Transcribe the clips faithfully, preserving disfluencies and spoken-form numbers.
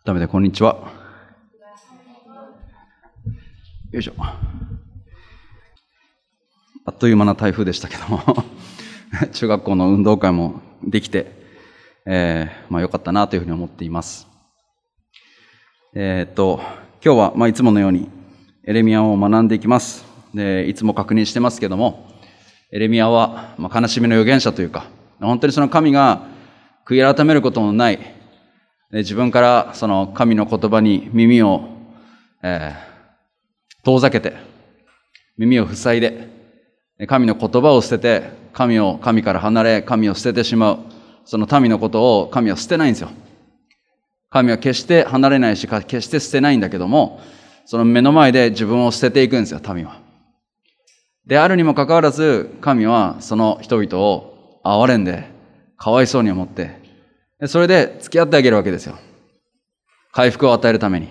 改めてこんにちは。よいしょ。あっという間な台風でしたけども中学校の運動会もできて、えー、まあ良かったなというふうに思っています。えー、っと今日はまあいつものようにエレミヤを学んでいきます。で、いつも確認してますけども、エレミヤはまあ悲しみの預言者というか、本当にその神が悔い改めることのない、自分からその神の言葉に耳を、えー、遠ざけて、耳を塞いで、神の言葉を捨てて、神を、神から離れ、神を捨ててしまう。その民のことを神は捨てないんですよ。神は決して離れないし、決して捨てないんだけども、その目の前で自分を捨てていくんですよ、民は。であるにもかかわらず、神はその人々を憐れんで、かわいそうに思って、それで付き合ってあげるわけですよ。回復を与えるために。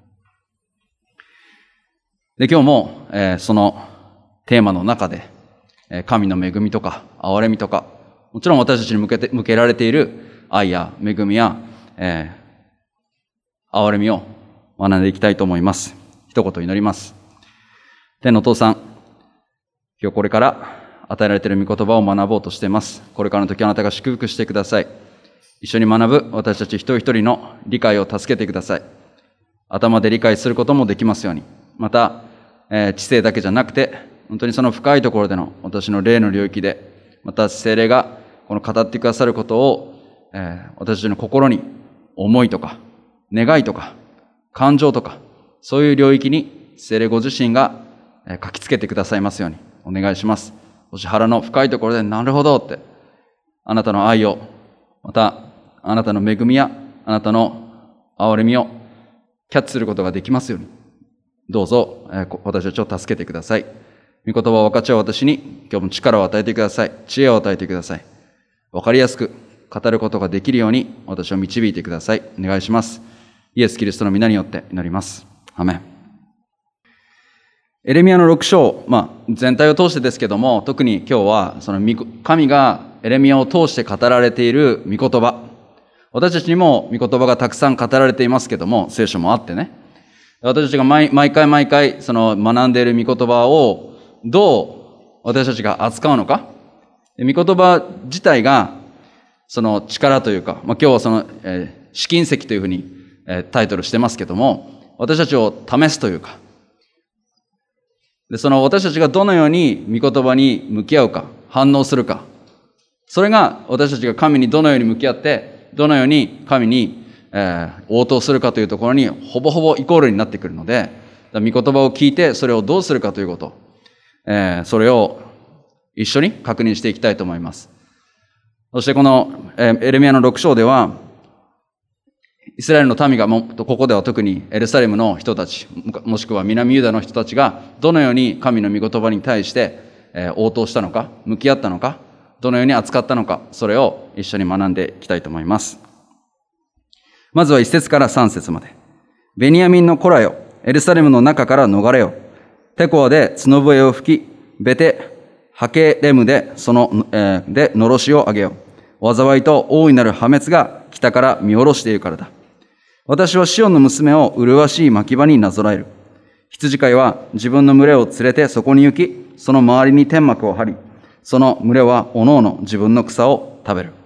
で、今日も、えー、そのテーマの中で、えー、神の恵みとか、憐れみとか、もちろん私たちに向けて、向けられている愛や恵みや、えー、憐れみを学んでいきたいと思います。一言祈ります。天のお父さん、今日これから与えられている御言葉を学ぼうとしています。これからの時あなたが祝福してください。一緒に学ぶ私たち一人一人の理解を助けてください。頭で理解することもできますように。また、えー、知性だけじゃなくて、本当にその深いところでの私の霊の領域で、また聖霊がこの語ってくださることを、えー、私たちの心に思いとか、願いとか、感情とか、そういう領域に聖霊ご自身が書きつけてくださいますようにお願いします。そして腹の深いところで、なるほどって、あなたの愛を、また、あなたの恵みや、あなたの憐れみをキャッチすることができますように、どうぞ、えー、私たちを助けてください。御言葉を分かち合う私に、今日も力を与えてください。知恵を与えてください。分かりやすく語ることができるように、私を導いてください。お願いします。イエス・キリストの皆によって祈ります。アメン。エレミヤのろく章、まあ、全体を通してですけども、特に今日は、その神がエレミヤを通して語られている御言葉、私たちにも御言葉がたくさん語られていますけども、聖書もあってね。私たちが毎毎回毎回、その学んでいる御言葉をどう私たちが扱うのか。御言葉自体が、その力というか、まあ、今日はその、えー、試金石というふうに、えー、タイトルしてますけども、私たちを試すというか、で、その私たちがどのように御言葉に向き合うか、反応するか、それが私たちが神にどのように向き合って、どのように神に、えー、応答するかというところにほぼほぼイコールになってくるので、御言葉を聞いてそれをどうするかということ、えー、それを一緒に確認していきたいと思います。そしてこの、えー、エレミヤのろく章では、イスラエルの民がも、ここでは特にエルサレムの人たち、もしくは南ユダの人たちがどのように神の御言葉に対して、えー、応答したのか、向き合ったのか、どのように扱ったのか、それを一緒に学んでいきたいと思います。まずはいち節からさん節まで。ベニヤミンの子らよ、エルサレムの中から逃れよ。テコアで角笛を吹き、ベテ、ハケレムでその、えー、でのろしを上げよう。災いと大いなる破滅が北から見下ろしているからだ。私はシオンの娘を麗しい牧場になぞらえる。羊飼いは自分の群れを連れてそこに行き、その周りに天幕を張り、その群れはおのおの自分の草を食べる。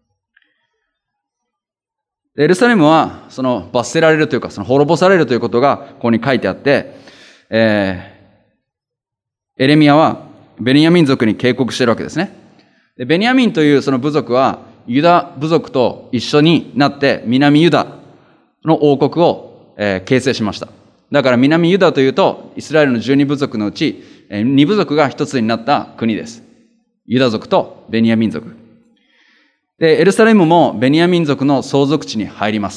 エルサレムはその罰せられるというか、その滅ぼされるということがここに書いてあって、えー、エレミヤはベニヤミン族に警告しているわけですね。でベニヤミンというその部族はユダ部族と一緒になって南ユダの王国を、えー、形成しました。だから南ユダというとイスラエルのじゅうに部族のうち、えー、に部族が一つになった国です。ユダ族とベニヤミン族。で、エルサレムもベニヤミン族の相続地に入ります。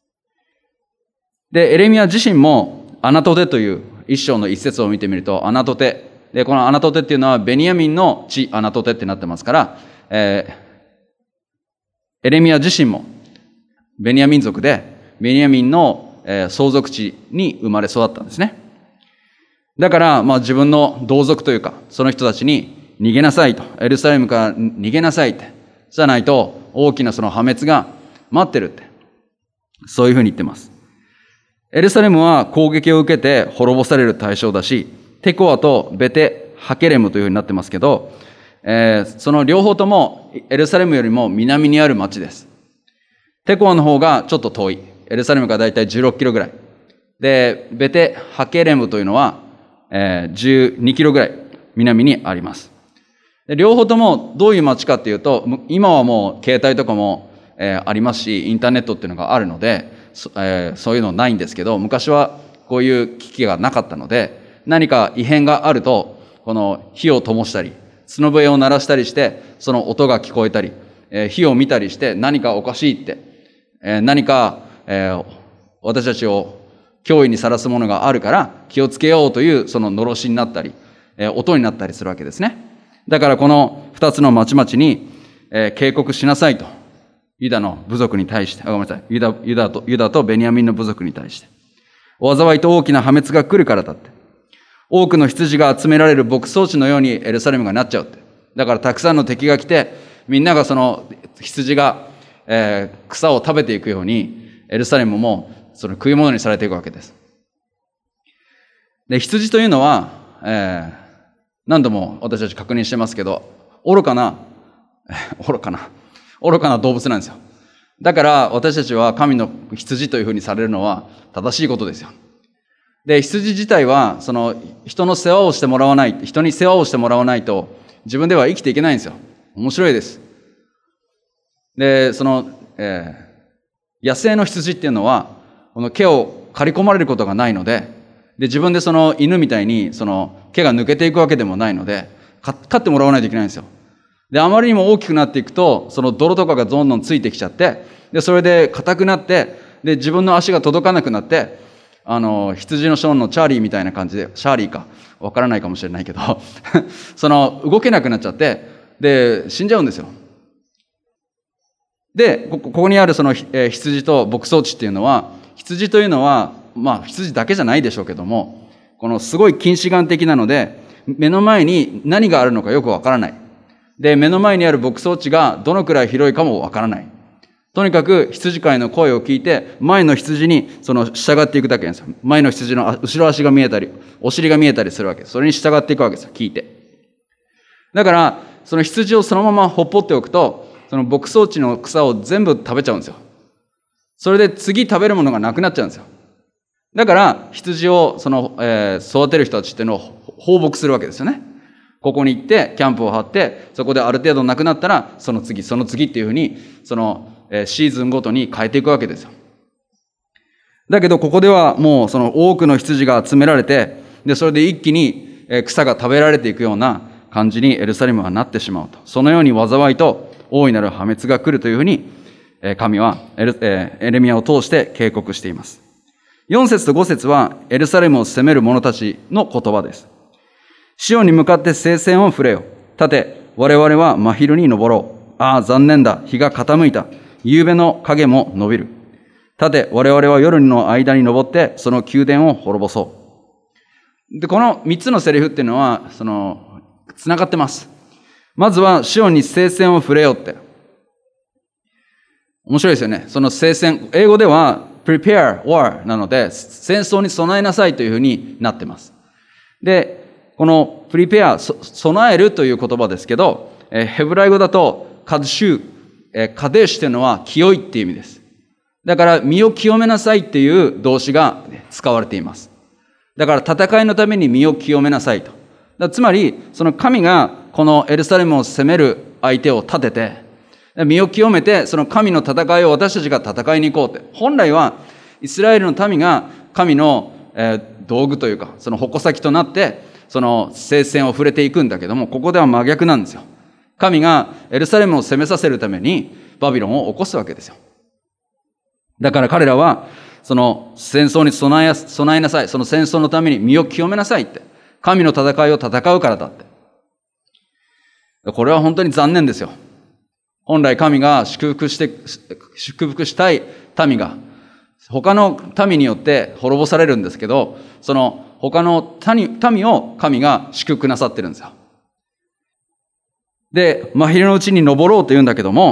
で、エレミヤ自身もアナトテという一章の一節を見てみると、アナトテ。で、このアナトテっていうのはベニヤミンの地アナトテってなってますから、えー、エレミヤ自身もベニヤミン族で、ベニヤミンの、えー、相続地に生まれ育ったんですね。だから、まあ自分の同族というか、その人たちに、逃げなさいと。エルサレムから逃げなさいって。じゃないと大きなその破滅が待ってるってそういうふうに言ってます。エルサレムは攻撃を受けて滅ぼされる対象だし、テコアとベテ・ハケレムというふうになってますけど、えー、その両方ともエルサレムよりも南にある町です。テコアの方がちょっと遠い。エルサレムがだいたいじゅうろっキロぐらい。で、ベテ・ハケレムというのは、えー、じゅうにキロぐらい南にあります。で両方ともどういう町かっていうと、今はもう携帯とかも、えー、ありますし、インターネットっていうのがあるので、そ,、えー、そういうのないんですけど、昔はこういう機器がなかったので、何か異変があると、この火を灯したり、角笛を鳴らしたりして、その音が聞こえたり、えー、火を見たりして何かおかしいって、えー、何か、えー、私たちを脅威にさらすものがあるから気をつけようというそののろしになったり、えー、音になったりするわけですね。だからこの二つの町々に、えー、警告しなさいと。ユダの部族に対して、あ、ごめんなさい。ユダ、ユダと、ユダとベニヤミンの部族に対して。災いと大きな破滅が来るからだって。多くの羊が集められる牧草地のようにエルサレムがなっちゃうって。だからたくさんの敵が来て、みんながその羊が、えー、草を食べていくように、エルサレムもその食い物にされていくわけです。で、羊というのは、えー、何度も私たち確認してますけど、愚かな、愚かな、愚かな動物なんですよ。だから私たちは神の羊というふうにされるのは正しいことですよ。で、羊自体は、その人の世話をしてもらわない、人に世話をしてもらわないと自分では生きていけないんですよ。面白いです。で、その、えー、野生の羊っていうのは、この毛を刈り込まれることがないので、で、自分でその犬みたいに、その毛が抜けていくわけでもないので、飼ってもらわないといけないんですよ。で、あまりにも大きくなっていくと、その泥とかがどんどんついてきちゃって、で、それで硬くなって、で、自分の足が届かなくなって、あの、羊のショーンのチャーリーみたいな感じで、シャーリーか、わからないかもしれないけど、その、動けなくなっちゃって、で、死んじゃうんですよ。で、ここにあるその、えー、羊と牧草地っていうのは、羊というのは、まあ、羊だけじゃないでしょうけども、このすごい近視眼的なので、目の前に何があるのかよくわからない。で、目の前にある牧草地がどのくらい広いかもわからない。とにかく羊飼いの声を聞いて、前の羊にその従っていくだけなんですよ。前の羊の後ろ足が見えたり、お尻が見えたりするわけです。それに従っていくわけですよ、聞いて。だから、その羊をそのままほっぽっておくと、その牧草地の草を全部食べちゃうんですよ。それで次食べるものがなくなっちゃうんですよ。だから、羊をその、えー、育てる人たちっていうのを放牧するわけですよね。ここに行って、キャンプを張って、そこである程度なくなったら、その次、その次っていうふうに、その、えー、シーズンごとに変えていくわけですよ。だけど、ここではもうその多くの羊が集められて、で、それで一気に、えー、草が食べられていくような感じにエルサレムはなってしまうと。そのように災いと大いなる破滅が来るというふうに、えー、神はエル、えー、エレミヤを通して警告しています。よん節とご節はエルサレムを攻める者たちの言葉です。シオンに向かって聖戦を触れよ。立て、我々は真昼に登ろう。ああ、残念だ。日が傾いた。夕べの影も伸びる。立て、我々は夜の間に登って、その宮殿を滅ぼそう。で、この三つのセリフっていうのは、その、つながってます。まずは、シオンに聖戦を触れよって。面白いですよね。その聖戦、英語では、prepare war なので、戦争に備えなさいというふうになってます。で、この prepare、備えるという言葉ですけど、ヘブライ語だと、カドシュ、カデシュというのは清いっていう意味です。だから、身を清めなさいっていう動詞が使われています。だから、戦いのために身を清めなさいと。だつまり、その神がこのエルサレムを攻める相手を立てて、身を清めて、その神の戦いを私たちが戦いに行こうって。本来は、イスラエルの民が神の、えー、道具というか、その矛先となって、その聖戦を触れていくんだけども、ここでは真逆なんですよ。神がエルサレムを攻めさせるために、バビロンを起こすわけですよ。だから彼らは、その戦争に備え、備えなさい。その戦争のために身を清めなさいって。神の戦いを戦うからだって。これは本当に残念ですよ。本来神が祝福して、祝福したい民が、他の民によって滅ぼされるんですけど、その他の民を神が祝福なさってるんですよ。で、真昼のうちに登ろうと言うんだけども、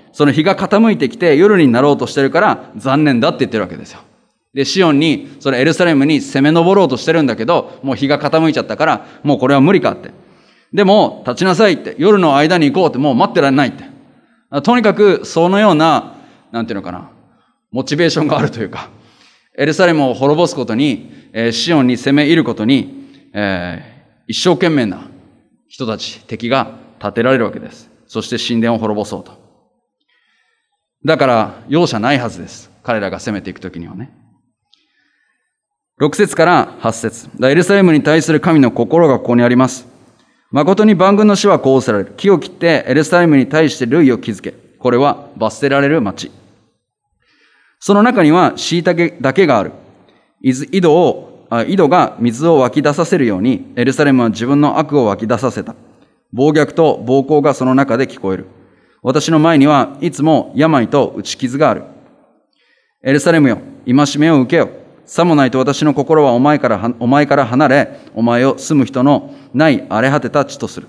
その日が傾いてきて夜になろうとしてるから残念だって言ってるわけですよ。で、シオンに、そのエルサレムに攻め上ろうとしてるんだけど、もう日が傾いちゃったから、もうこれは無理かって。でも、立ちなさいって、夜の間に行こうって、もう待ってられないって。とにかく、そのような、なんていうのかな、モチベーションがあるというか、エルサレムを滅ぼすことに、えー、シオンに攻め入ることに、えー、一生懸命な人たち、敵が立てられるわけです。そして神殿を滅ぼそうと。だから、容赦ないはずです。彼らが攻めていくときにはね。ろく節からはち節。エルサレムに対する神の心がここにあります。誠に万軍の主はこうおっしゃられる。木を切ってエルサレムに対して塁を築け。これは罰せられる町。その中には椎茸だけがある。井戸を、井戸が水を湧き出させるように、エルサレムは自分の悪を湧き出させた。暴虐と暴行がその中で聞こえる。私の前にはいつも病と打ち傷がある。エルサレムよ、戒めを受けよ。さもないと私の心はお前から、お前から離れ、お前を住む人のない荒れ果てた地とする。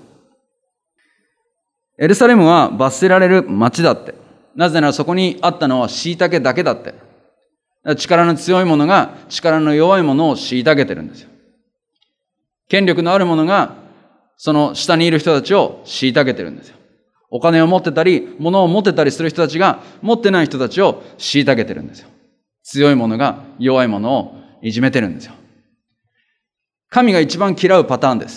エルサレムは罰せられる町だって。なぜならそこにあったのは椎茸だけだって。力の強い者が力の弱い者を虐げてるんですよ。権力のある者がその下にいる人たちを虐げてるんですよ。お金を持ってたり、物を持ってたりする人たちが持ってない人たちを虐げてるんですよ。強い者が弱い者をいじめてるんですよ。神が一番嫌うパターンです。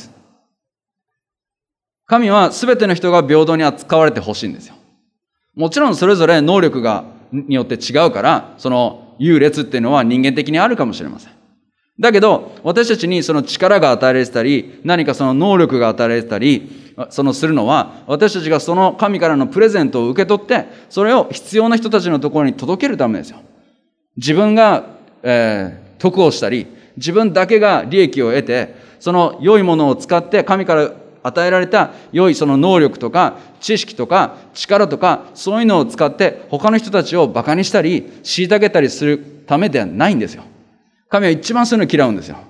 神は全ての人が平等に扱われてほしいんですよ。もちろんそれぞれ能力がによって違うから、その優劣っていうのは人間的にあるかもしれません。だけど、私たちにその力が与えられてたり、何かその能力が与えられてたり、そのするのは、私たちがその神からのプレゼントを受け取って、それを必要な人たちのところに届けるためですよ。自分が、えー、得をしたり、自分だけが利益を得て、その良いものを使って神から与えられた良いその能力とか知識とか力とかそういうのを使って他の人たちをバカにしたり虐げたりするためではないんですよ。神は一番そういうのを嫌うんですよ。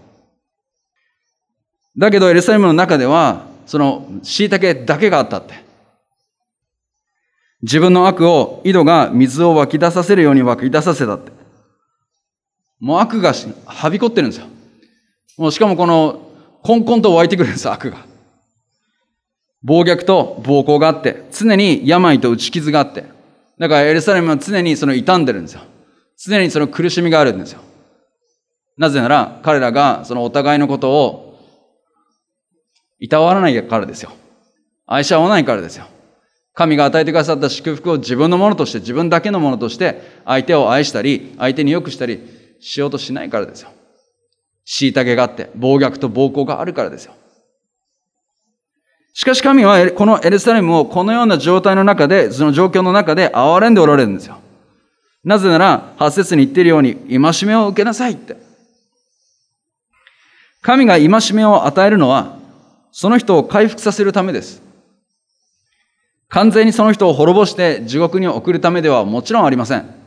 だけどエルサレムの中ではその虐げだけがあったって。自分の悪を井戸が水を湧き出させるように湧き出させたって。もう悪がはびこってるんですよ。もうしかもこのコンコンと湧いてくるんですよ、悪が。暴虐と暴行があって、常に病と打ち傷があって、だからエルサレムは常にその傷んでるんですよ。常にその苦しみがあるんですよ。なぜなら彼らがそのお互いのことをいたわらないからですよ。愛し合わないからですよ。神が与えてくださった祝福を自分のものとして、自分だけのものとして相手を愛したり、相手に良くしたりしようとしないからですよ。虐げがあって、暴虐と暴行があるからですよ。しかし神はこのエルサレムをこのような状態の中で、その状況の中で憐れんでおられるんですよ。なぜなら、はち節に言っているように、戒めを受けなさいって。神が戒めを与えるのは、その人を回復させるためです。完全にその人を滅ぼして地獄に送るためではもちろんありません。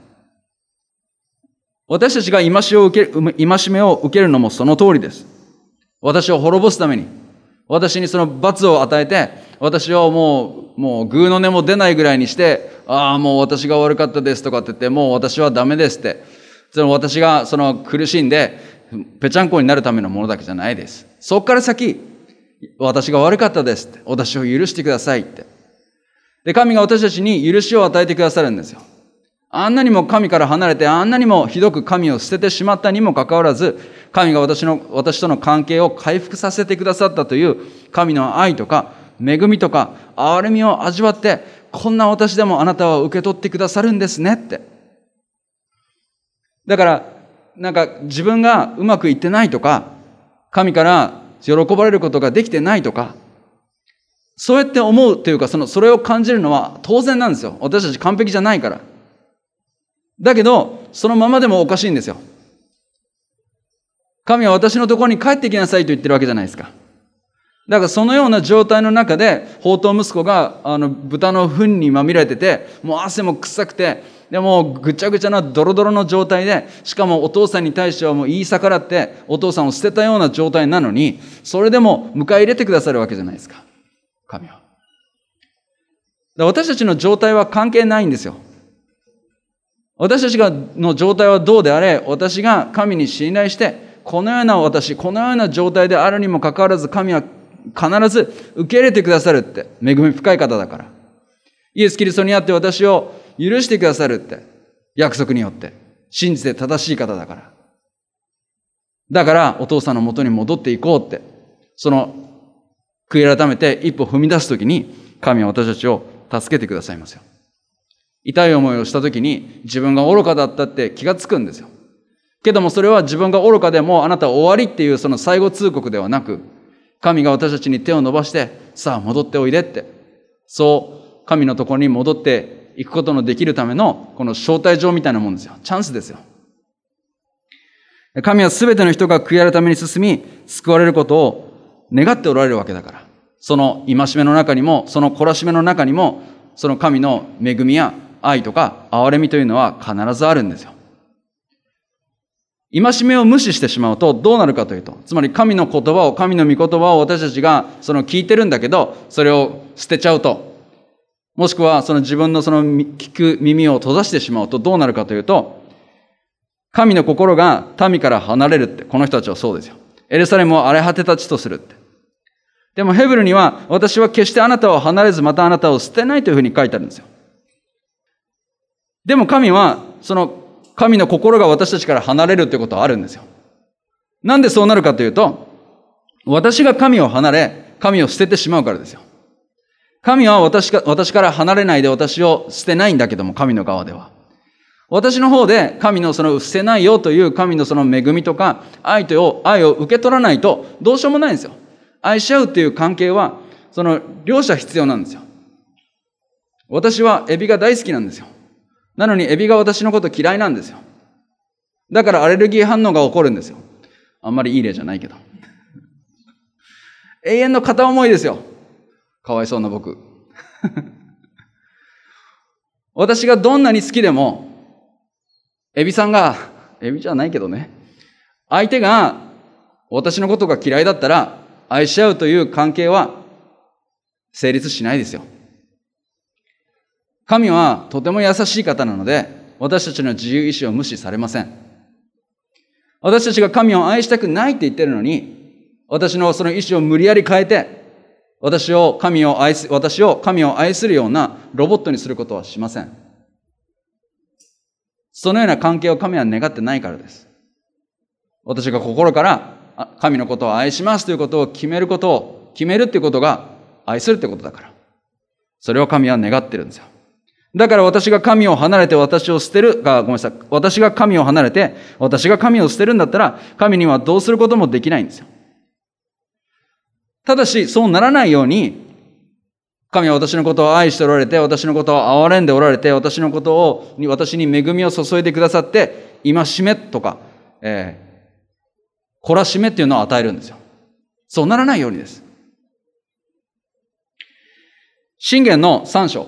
私たちが戒めを受ける、戒めを受けるのもその通りです。私を滅ぼすために、私にその罰を与えて、私をもう、もう、グーの音も出ないぐらいにして、ああ、もう私が悪かったですとかって言って、もう私はダメですって、その私がその苦しんで、ぺちゃんこになるためのものだけじゃないです。そこから先、私が悪かったですって、私を許してくださいって。で、神が私たちに許しを与えてくださるんですよ。あんなにも神から離れて、あんなにもひどく神を捨ててしまったにもかかわらず、神が私の、私との関係を回復させてくださったという神の愛とか、恵みとか、憐れみを味わって、こんな私でもあなたは受け取ってくださるんですねって。だから、なんか自分がうまくいってないとか、神から喜ばれることができてないとか、そうやって思うというか、その、それを感じるのは当然なんですよ。私たち完璧じゃないから。だけど、そのままでもおかしいんですよ。神は私のところに帰ってきなさいと言ってるわけじゃないですか。だからそのような状態の中で、放蕩息子が、あの、豚の糞にまみれてて、もう汗も臭くて、でもぐちゃぐちゃなドロドロの状態で、しかもお父さんに対してはもう言い逆らって、お父さんを捨てたような状態なのに、それでも迎え入れてくださるわけじゃないですか。神は。 私たちの状態は関係ないんですよ。私たちがの状態はどうであれ、私が神に信頼して、このような私、このような状態であるにもかかわらず、神は必ず受け入れてくださるって、恵み深い方だから。イエス・キリストにあって私を許してくださるって、約束によって、信じて正しい方だから。だから、お父さんの元に戻っていこうって、その、悔い改めて一歩踏み出すときに、神は私たちを助けてくださいますよ。痛い思いをしたときに、自分が愚かだったって気がつくんですよ。けどもそれは自分が愚かでもあなたは終わりっていうその最後通告ではなく、神が私たちに手を伸ばして、さあ戻っておいでって、そう神のところに戻っていくことのできるためのこの招待状みたいなもんですよ。チャンスですよ。神はすべての人が悔い改めに進み、救われることを願っておられるわけだから。その戒めの中にも、その懲らしめの中にも、その神の恵みや愛とか憐れみというのは必ずあるんですよ。戒めを無視してしまうとどうなるかというと、つまり神の言葉を、神の御言葉を私たちがその聞いてるんだけど、それを捨てちゃうと、もしくはその自分のその聞く耳を閉ざしてしまうとどうなるかというと、神の心が民から離れるって、この人たちはそうですよ。エルサレムを荒れ果てた地とするって。でもヘブルには、私は決してあなたを離れず、またあなたを捨てないというふうに書いてあるんですよ。でも神は、その神の心が私たちから離れるということはあるんですよ。なんでそうなるかというと、私が神を離れ、神を捨ててしまうからですよ。神は私か、私から離れないで私を捨てないんだけども、神の側では。私の方で神のその捨てないよという神のその恵みとか愛と愛を受け取らないとどうしようもないんですよ。愛し合うっていう関係は、その両者必要なんですよ。私はエビが大好きなんですよ。なのにエビが私のこと嫌いなんですよ。だからアレルギー反応が起こるんですよ。あんまりいい例じゃないけど。永遠の片思いですよ。かわいそうな僕。私がどんなに好きでも、エビさんが、エビじゃないけどね、相手が私のことが嫌いだったら、愛し合うという関係は成立しないですよ。神はとても優しい方なので、私たちの自由意志を無視されません。私たちが神を愛したくないって言ってるのに、私のその意志を無理やり変えて、私を神を愛す、私を神を愛するようなロボットにすることはしません。そのような関係を神は願ってないからです。私が心から神のことを愛しますということを決めることを、決めるっていうことが愛するってことだから。それを神は願ってるんですよ。だから私が神を離れて私を捨てるが、ごめんなさい。私が神を離れて私が神を捨てるんだったら、神にはどうすることもできないんですよ。ただし、そうならないように、神は私のことを愛しておられて、私のことを憐れんでおられて、私のことを、私に恵みを注いでくださって、戒めとか、えー、懲らしめっていうのを与えるんですよ。そうならないようにです。箴言のさん章、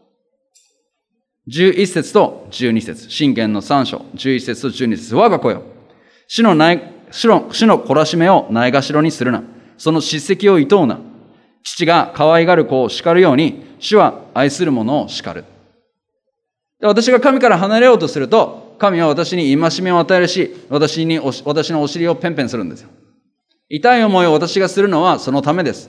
じゅういち節とじゅうに節。箴言のさん章、じゅういち節とじゅうに節。我が子よ、主のない、主の、主の懲らしめをないがしろにするな。その叱責を厭うな。父が可愛がる子を叱るように、主は愛する者を叱る。私が神から離れようとすると、神は私に戒めを与えるし、私に、私のお尻をペンペンするんですよ。痛い思いを私がするのはそのためです。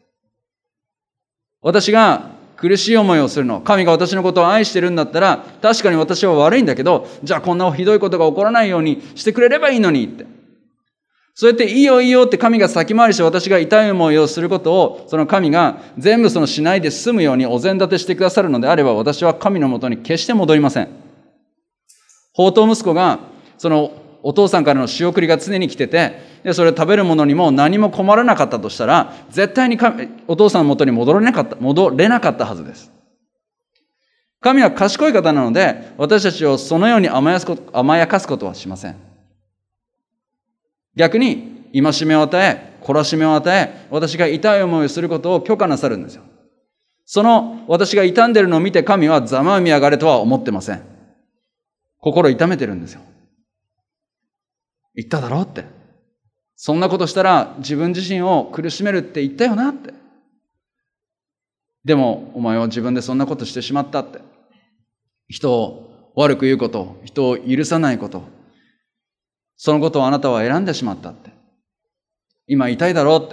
私が苦しい思いをするの、神が私のことを愛してるんだったら、確かに私は悪いんだけど、じゃあこんなひどいことが起こらないようにしてくれればいいのにって。そうやっていいよいいよって神が先回りして私が痛い思いをすることを、その神が全部そのしないで済むようにお膳立てしてくださるのであれば、私は神のもとに決して戻りません。放蕩息子が、そのお父さんからの仕送りが常に来てて、でそれを食べるものにも何も困らなかったとしたら、絶対に神お父さんのもとに戻れなかった、戻れなかったはずです。神は賢い方なので、私たちをそのように甘やすこと、甘やかすことはしません。逆に、戒めを与え、懲らしめを与え、私が痛い思いをすることを許可なさるんですよ。その私が傷んでるのを見て神はざまあみやがれとは思ってません。心痛めてるんですよ。言っただろうって。そんなことしたら自分自身を苦しめるって言ったよなって。 でもお前は自分でそんなことしてしまったって。人を悪く言うこと、人を許さないこと、そのことをあなたは選んでしまったって。今痛いだろうって。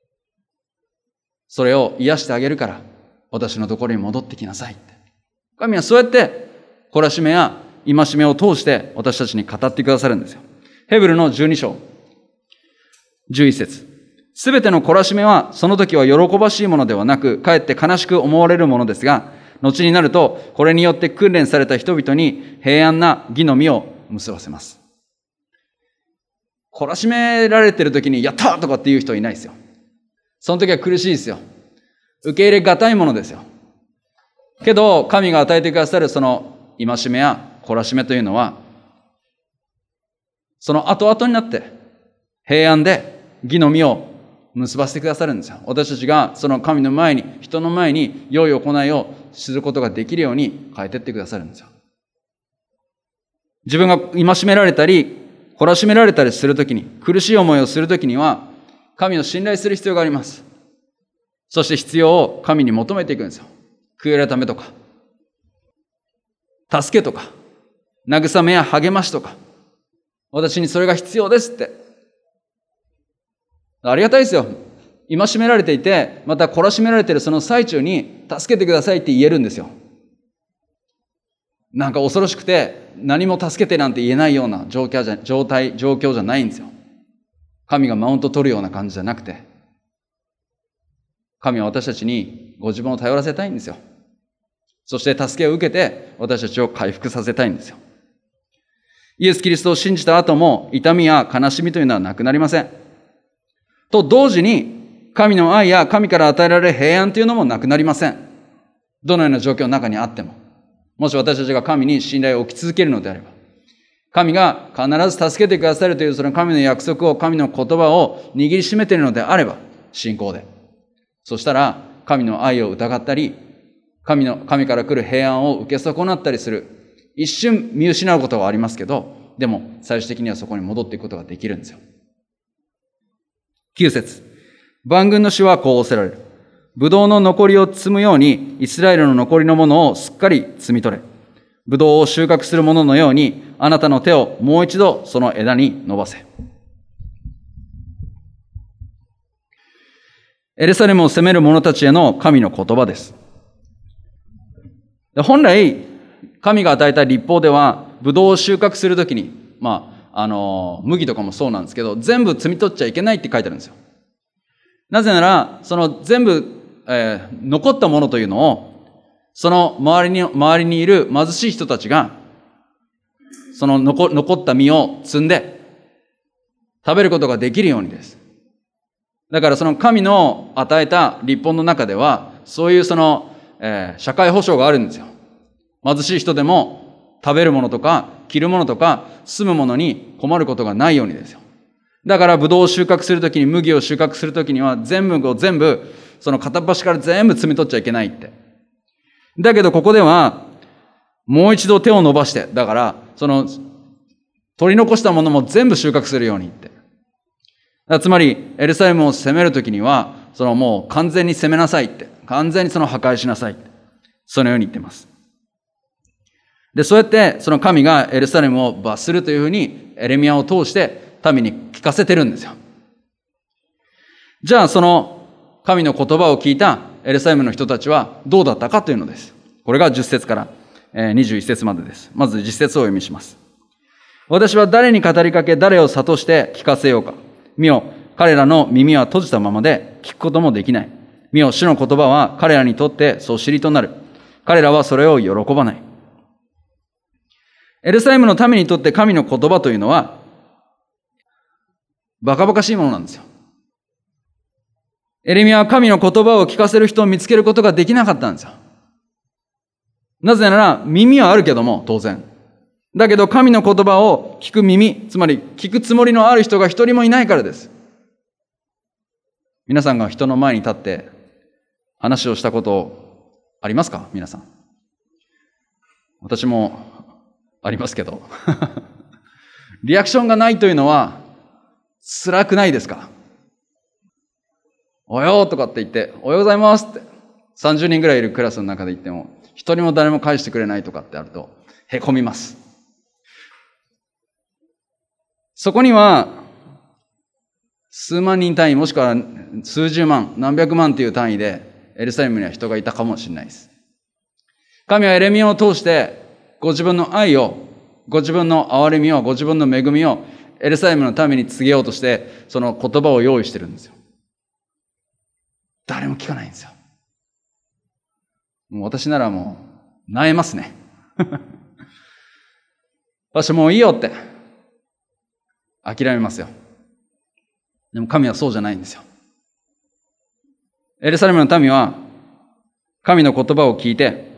それを癒してあげるから、私のところに戻ってきなさいって。神はそうやって、懲らしめや戒めを通して私たちに語ってくださるんですよ。ヘブルのじゅうに章、じゅういち節。すべての懲らしめは、その時は喜ばしいものではなく、かえって悲しく思われるものですが、後になると、これによって訓練された人々に平安な義の実を結ばせます。懲らしめられてる時に、やったーとかっていう人はいないですよ。その時は苦しいですよ。受け入れがたいものですよ。けど、神が与えてくださるその戒めや懲らしめというのは、その後々になって、平安で義の実を結ばせてくださるんですよ。私たちがその神の前に、人の前に良い行いをすることができるように変えていってくださるんですよ。自分が戒められたり、懲らしめられたりするときに、苦しい思いをするときには、神を信頼する必要があります。そして必要を神に求めていくんですよ。悔い改めとか、助けとか、慰めや励ましとか、私にそれが必要ですって。ありがたいですよ。戒められていて、また懲らしめられているその最中に、助けてくださいって言えるんですよ。なんか恐ろしくて、何も助けてなんて言えないような状況じゃ、状態、状況じゃないんですよ。神がマウント取るような感じじゃなくて、神は私たちにご自分を頼らせたいんですよ。そして助けを受けて私たちを回復させたいんですよ。イエス・キリストを信じた後も痛みや悲しみというのはなくなりません。と同時に神の愛や神から与えられる平安というのもなくなりません。どのような状況の中にあっても。もし私たちが神に信頼を置き続けるのであれば、神が必ず助けてくださるというその神の約束を、神の言葉を握りしめているのであれば、信仰で。そしたら神の愛を疑ったり、神の、神から来る平安を受け損なったりする。一瞬見失うことはありますけど、でも最終的にはそこに戻っていくことができるんですよ。きゅう節。万軍の主はこう仰せられる。ブドウの残りを摘むように、イスラエルの残りのものをすっかり摘み取れ。ブドウを収穫するもののように、あなたの手をもう一度その枝に伸ばせ。エルサレムを責める者たちへの神の言葉です。本来、神が与えた律法では、ブドウを収穫するときに、まあ、あの、麦とかもそうなんですけど、全部摘み取っちゃいけないって書いてあるんですよ。なぜなら、その全部、えー、残ったものというのを、その周りに、周りにいる貧しい人たちが、その残、残った実を摘んで、食べることができるようにです。だからその神の与えた律法の中では、そういうその、えー、社会保障があるんですよ。貧しい人でも食べるものとか着るものとか住むものに困ることがないようにですよ。だからブドウを収穫するときに、麦を収穫するときには全部を全部、その片っ端から全部摘み取っちゃいけないって。だけどここでは、もう一度手を伸ばして、だから、その、取り残したものも全部収穫するようにって。つまり、エルサレムを攻めるときには、そのもう完全に攻めなさいって。完全にその破壊しなさいって。そのように言っています。で、そうやって、その神がエルサレムを罰するというふうに、エレミヤを通して民に聞かせてるんですよ。じゃあ、その神の言葉を聞いたエルサレムの人たちはどうだったかというのです。これがじゅっ節からにじゅういち節までです。まずじゅっ節をお読みします。私は誰に語りかけ、誰を諭して聞かせようか。見よ、彼らの耳は閉じたままで聞くこともできない。見よ、主の言葉は彼らにとってそしりとなる。彼らはそれを喜ばない。エルサレムの民にとって神の言葉というのは、バカバカしいものなんですよ。エレミヤは神の言葉を聞かせる人を見つけることができなかったんですよ。なぜなら、耳はあるけども、当然。だけど神の言葉を聞く耳、つまり聞くつもりのある人が一人もいないからです。皆さんが人の前に立って話をしたことありますか？皆さん。私もありますけど。リアクションがないというのは辛くないですか？およーとかって言って、おはようございますって。 さんじゅうにんぐらいいるクラスの中で言っても、一人も誰も返してくれないとかってあると、へこみます。そこには、数万人単位、もしくは数十万、何百万という単位で、エルサレムには人がいたかもしれないです。神はエレミヤを通して、ご自分の愛を、ご自分の憐れみを、ご自分の恵みを、エルサレムの民に告げようとして、その言葉を用意してるんですよ。誰も聞かないんですよ。もう私ならもう、萎えますね。私もういいよって、諦めますよ。でも神はそうじゃないんですよ。エルサレムの民は、神の言葉を聞いて、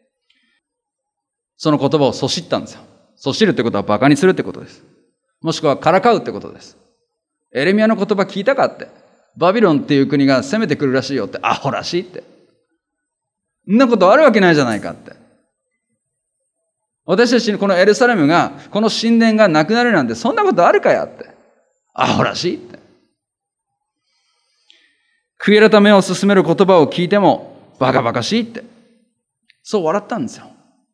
その言葉をそしったんですよ。そしるってことは馬鹿にするってことです。もしくはからかうってことです。エレミヤの言葉聞いたかって。バビロンっていう国が攻めてくるらしいよって。アホらしいって。そんなことあるわけないじゃないかって。私たちのこのエルサレムが、この神殿がなくなるなんてそんなことあるかやって。アホらしいって。悔い改めを進める言葉を聞いてもバカバカしいって。そう笑ったんですよ。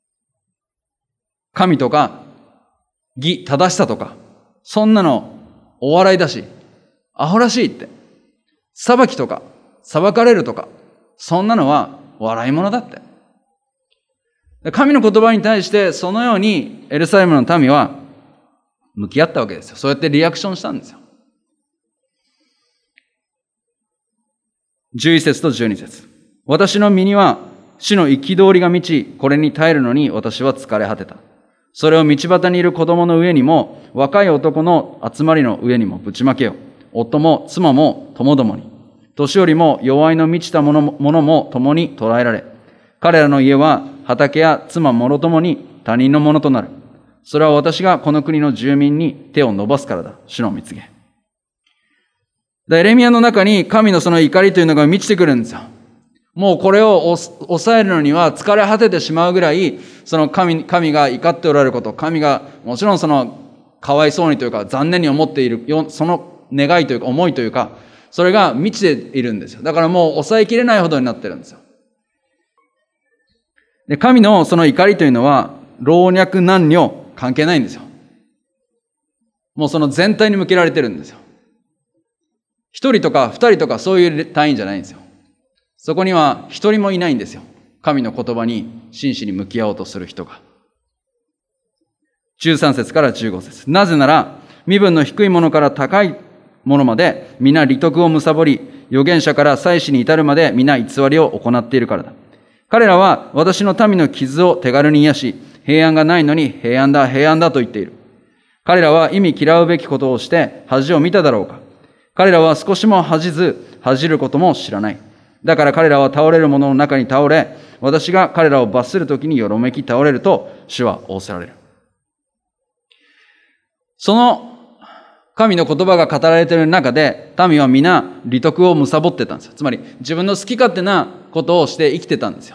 神とか義、正しさとか、そんなのお笑いだし、アホらしいって。裁きとか、裁かれるとか、そんなのは笑い物だって。神の言葉に対してそのようにエルサレムの民は向き合ったわけですよ。そうやってリアクションしたんですよ。じゅういち節とじゅうに節。私の身には主の憤りが満ち、これに耐えるのに私は疲れ果てた。それを道端にいる子供の上にも、若い男の集まりの上にもぶちまけよ。夫も妻も友どもに。年寄りも弱いの満ちた者も共に捕らえられ。彼らの家は畑や妻もろともに他人のものとなる。それは私がこの国の住民に手を伸ばすからだ。主の蜜げ。エレミヤの中に神のその怒りというのが満ちてくるんですよ。もうこれを抑えるのには疲れ果ててしまうぐらい、その神、神が怒っておられること、神がもちろんそのかわいそうにというか残念に思っている、その願いというか思いというか、それが満ちているんですよ。だからもう抑えきれないほどになってるんですよ。で、神のその怒りというのは老若男女関係ないんですよ。もうその全体に向けられてるんですよ。一人とか二人とかそういう単位じゃないんですよ。そこには一人もいないんですよ。神の言葉に真摯に向き合おうとする人が。じゅうさん節からじゅうご節。なぜなら、身分の低いものから高いものまで皆利得を貪り、預言者から祭司に至るまで皆偽りを行っているからだ。彼らは私の民の傷を手軽に癒し、平安がないのに平安だ、平安だと言っている。彼らは意味嫌うべきことをして恥を見ただろうか。彼らは少しも恥じず、恥じることも知らない。だから彼らは倒れる者の中に倒れ、私が彼らを罰するときによろめき倒れると、主は仰せられる。その神の言葉が語られている中で、民は皆利得を貪ってたんですよ。つまり自分の好き勝手なことをして生きてたんですよ。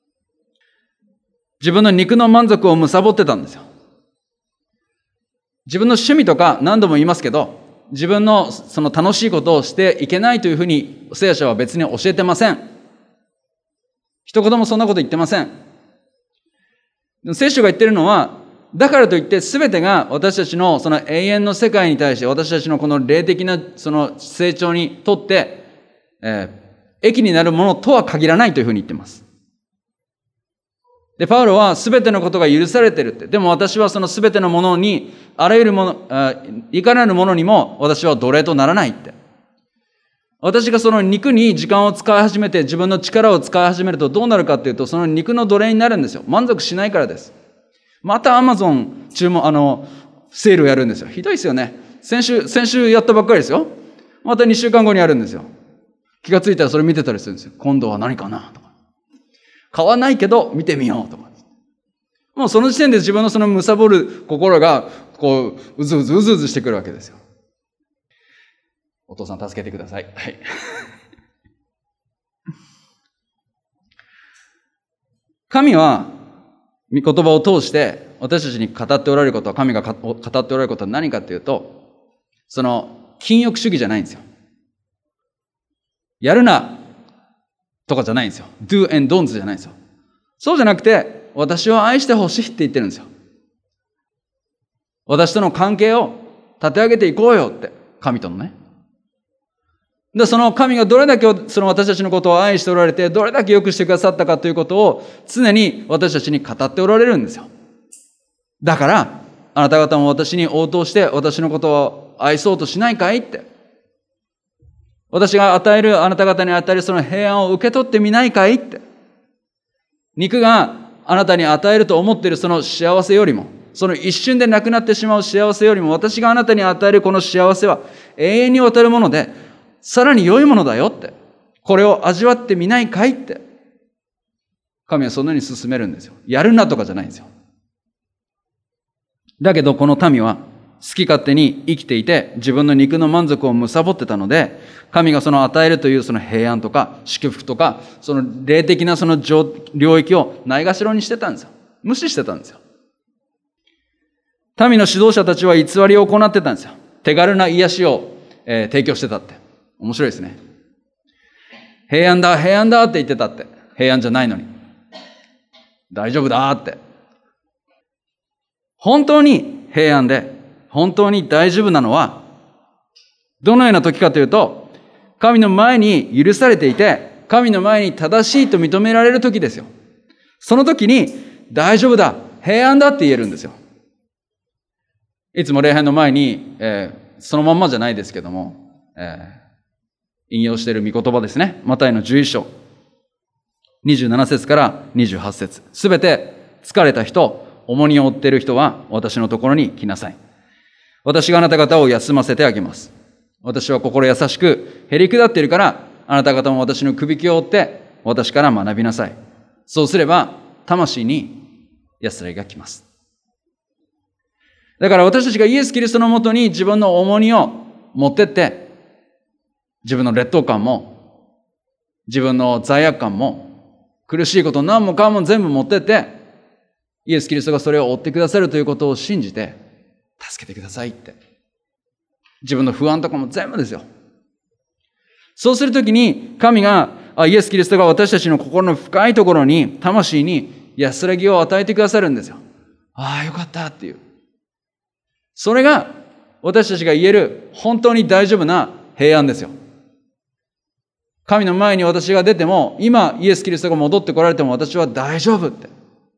自分の肉の満足を貪ってたんですよ。自分の趣味とか何度も言いますけど、自分のその楽しいことをしていけないというふうに聖書は別に教えてません。一言もそんなこと言ってません。聖書が言ってるのは、だからといって全てが私たちのその永遠の世界に対して、私たちのこの霊的なその成長にとって、えー、益になるものとは限らないというふうに言っています。で、パウロは全てのことが許されてるって。でも私はその全てのものに、あらゆるもの、いかなるものにも私は奴隷とならないって。私がその肉に時間を使い始めて、自分の力を使い始めるとどうなるかっていうと、その肉の奴隷になるんですよ。満足しないからです。またアマゾン注文、あの、セールをやるんですよ。ひどいですよね。先週、先週やったばっかりですよ。またにしゅうかんごにあるんですよ。気がついたらそれ見てたりするんですよ。今度は何かなとか。買わないけど見てみようとか。もうその時点で自分のその貪る心が、こう、うずうずうずうずしてくるわけですよ。お父さん助けてください。はい。神は、御言葉を通して私たちに語っておられることは、神が語っておられることは何かというと、その禁欲主義じゃないんですよ。やるなとかじゃないんですよ。do and don'ts じゃないんですよ。そうじゃなくて、私を愛してほしいって言ってるんですよ。私との関係を立て上げていこうよって、神とのね。で、その神がどれだけその私たちのことを愛しておられて、どれだけ良くしてくださったかということを常に私たちに語っておられるんですよ。だから、あなた方も私に応答して私のことを愛そうとしないかいって。私が与える、あなた方に与えるその平安を受け取ってみないかいって。肉があなたに与えると思っているその幸せよりも、その一瞬でなくなってしまう幸せよりも、私があなたに与えるこの幸せは永遠にわたるもので、さらに良いものだよって。これを味わってみないかいって。神はそのように進めるんですよ。やるなとかじゃないんですよ。だけどこの民は好き勝手に生きていて、自分の肉の満足を貪ってたので、神がその与えるというその平安とか祝福とか、その霊的なその領域をないがしろにしてたんですよ。無視してたんですよ。民の指導者たちは偽りを行ってたんですよ。手軽な癒しを、えー、提供してたって。面白いですね。平安だ、平安だって言ってたって。平安じゃないのに。大丈夫だって。本当に平安で、本当に大丈夫なのは、どのような時かというと、神の前に許されていて、神の前に正しいと認められる時ですよ。その時に、大丈夫だ、平安だって言えるんですよ。いつも礼拝の前に、えー、そのまんまじゃないですけども、えー、引用している御言葉ですね。マタイのじゅういっ章、にじゅうなな節からにじゅうはち節。すべて疲れた人、重荷を負っている人は私のところに来なさい。私があなた方を休ませてあげます。私は心優しく、へりくだっているから、あなた方も私のくびきを追って、私から学びなさい。そうすれば、魂に安らぎが来ます。だから私たちがイエス・キリストのもとに自分の重荷を持ってって、自分の劣等感も、自分の罪悪感も、苦しいこと何もかも全部持ってって、イエス・キリストがそれを追ってくださるということを信じて、助けてくださいって。自分の不安とかも全部ですよ。そうするときに、神が、あ、イエス・キリストが私たちの心の深いところに、魂に安らぎを与えてくださるんですよ。ああ、よかったっていう。それが、私たちが言える、本当に大丈夫な平安ですよ。神の前に私が出ても、今、イエス・キリストが戻ってこられても私は大丈夫って。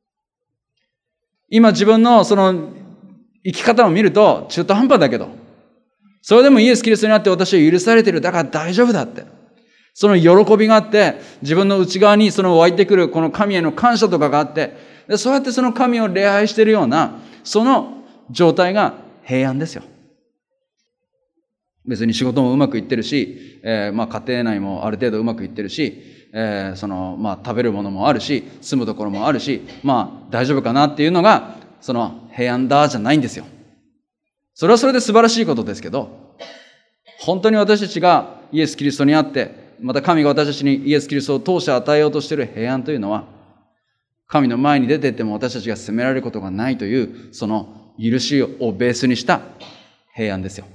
今自分のその生き方を見ると中途半端だけど、それでもイエス・キリストにあって私は許されている。だから大丈夫だって。その喜びがあって、自分の内側にその湧いてくるこの神への感謝とかがあって、でそうやってその神を礼拝しているような、その状態が平安ですよ。別に仕事もうまくいってるし、えー、まあ家庭内もある程度うまくいってるし、えー、そのまあ食べるものもあるし、住むところもあるし、まあ大丈夫かなっていうのがその平安だじゃないんですよ。それはそれで素晴らしいことですけど、本当に私たちがイエス・キリストにあって、また神が私たちにイエス・キリストを通して与えようとしている平安というのは、神の前に出ていっても私たちが責められることがないというその許しをベースにした平安ですよ。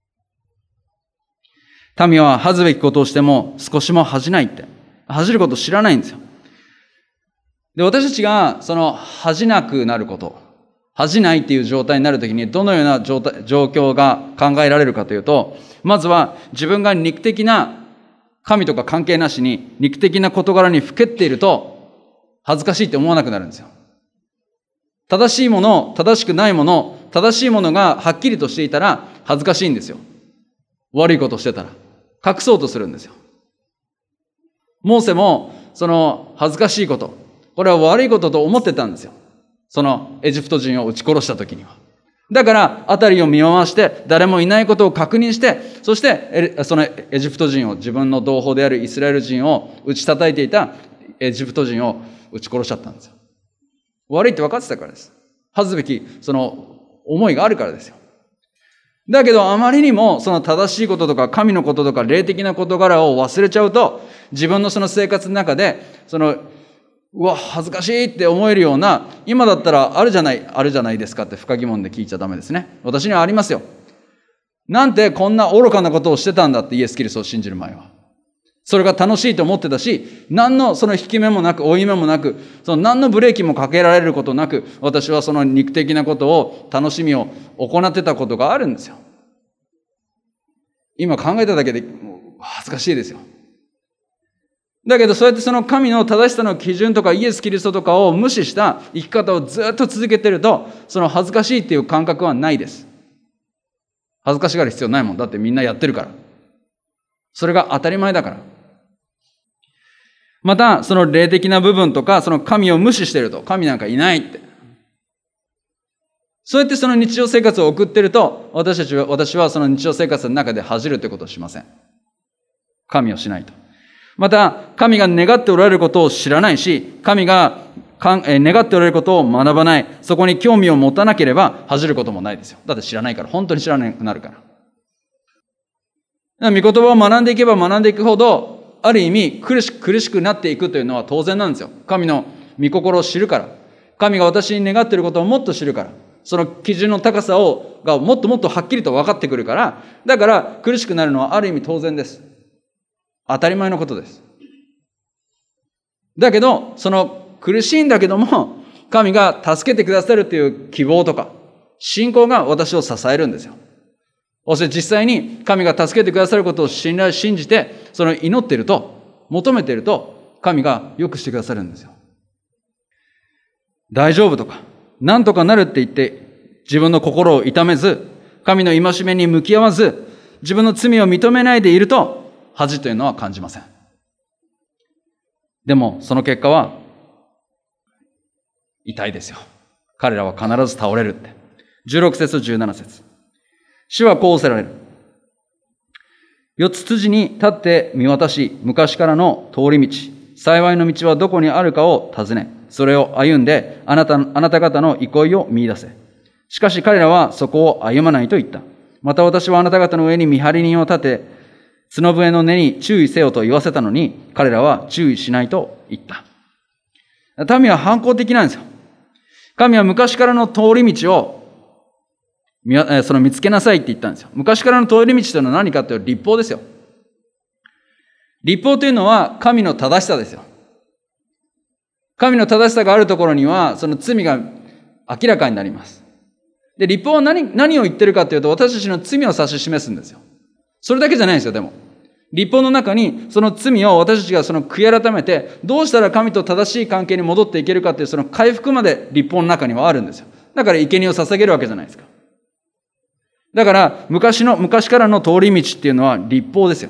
民は恥ずべきことをしても少しも恥じないって。恥じることを知らないんですよ。で、私たちがその恥じなくなること、恥じないっていう状態になるときにどのような状態、状況が考えられるかというと、まずは自分が肉的な神とか関係なしに肉的な事柄にふけっていると恥ずかしいって思わなくなるんですよ。正しいもの、正しくないもの、正しいものがはっきりとしていたら恥ずかしいんですよ。悪いことをしてたら。隠そうとするんですよ。モーセも、その恥ずかしいこと、これは悪いことと思ってたんですよ。そのエジプト人を撃ち殺した時には。だから、辺りを見回して、誰もいないことを確認して、そして、そのエジプト人を、自分の同胞であるイスラエル人を打ち叩いていたエジプト人を撃ち殺しちゃったんですよ。悪いって分かってたからです。恥ずべき、その思いがあるからですよ。だけどあまりにもその正しいこととか神のこととか霊的な事柄を忘れちゃうと、自分のその生活の中でそのうわ恥ずかしいって思えるような、今だったらあるじゃないあるじゃないですかって不可疑問で聞いちゃダメですね。私にはありますよ。なんてこんな愚かなことをしてたんだって、イエス・キリストを信じる前は。 それが楽しいと思ってたし、何のその引き目もなく、負い目もなく、その何のブレーキもかけられることなく、私はその肉的なことを、楽しみを行ってたことがあるんですよ。今考えただけで恥ずかしいですよ。だけどそうやってその神の正しさの基準とかイエス・キリストとかを無視した生き方をずっと続けてると、その恥ずかしいっていう感覚はないです。恥ずかしがる必要ないもん。だってみんなやってるから。それが当たり前だから。また、その霊的な部分とか、その神を無視してると、神なんかいないって。そうやってその日常生活を送ってると、私たちは、私はその日常生活の中で恥じるということをしません。神をしないと。また、神が願っておられることを知らないし、神が願っておられることを学ばない、そこに興味を持たなければ恥じることもないですよ。だって知らないから、本当に知らなくなるから。御言葉を学んでいけば学んでいくほど、ある意味苦しく苦しくなっていくというのは当然なんですよ。神の御心を知るから。神が私に願っていることをもっと知るから。その基準の高さをがもっともっとはっきりと分かってくるから、だから苦しくなるのはある意味当然です。当たり前のことです。だけど、その苦しいんだけども、神が助けてくださるという希望とか、信仰が私を支えるんですよ。そして実際に神が助けてくださることを信頼、信じて、その祈っていると、求めていると、神が良くしてくださるんですよ。大丈夫とか、なんとかなるって言って、自分の心を痛めず、神の戒めに向き合わず、自分の罪を認めないでいると、恥というのは感じません。でも、その結果は、痛いですよ。彼らは必ず倒れるって。じゅうろく節、じゅうなな節。主はこうおせられる。四つ筋に立って見渡し、昔からの通り道、幸いの道はどこにあるかを尋ね、それを歩んで、あなた、あなた方の憩いを見出せ。しかし彼らはそこを歩まないと言った。また私はあなた方の上に見張り人を立て、角笛の音に注意せよと言わせたのに、彼らは注意しないと言った。民は反抗的なんですよ。神は昔からの通り道をその見つけなさいって言ったんですよ。昔からの通り道というのは何かというと律法ですよ。律法というのは神の正しさですよ。神の正しさがあるところにはその罪が明らかになります。で、律法は何、何を言ってるかというと、私たちの罪を指し示すんですよ。それだけじゃないんですよ、でも。律法の中にその罪を私たちがその悔い改めて、どうしたら神と正しい関係に戻っていけるかというその回復まで律法の中にはあるんですよ。だから生贄を捧げるわけじゃないですか。だから、昔の、昔からの通り道っていうのは律法ですよ。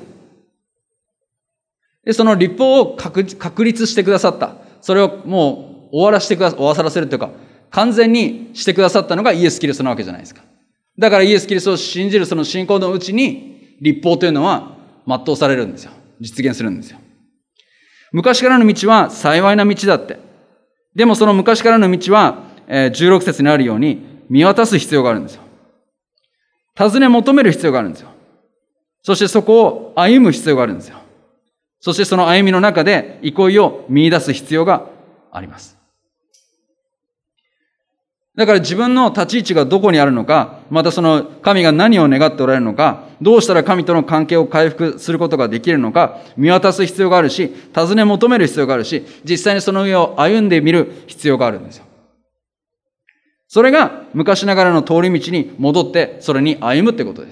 で、その律法を 確, 確立してくださった。それをもう終わらせてくださ、終わらせるというか、完全にしてくださったのがイエス・キリストなわけじゃないですか。だからイエス・キリストを信じるその信仰のうちに、律法というのは全うされるんですよ。実現するんですよ。昔からの道は幸いな道だって。でもその昔からの道は、えー、じゅうろく節にあるように見渡す必要があるんですよ。尋ね求める必要があるんですよ。そしてそこを歩む必要があるんですよ。そしてその歩みの中で憩いを見出す必要があります。だから自分の立ち位置がどこにあるのか、またその神が何を願っておられるのか、どうしたら神との関係を回復することができるのか、見渡す必要があるし、尋ね求める必要があるし、実際にその上を歩んでみる必要があるんですよ。それが昔ながらの通り道に戻ってそれに歩むってことです。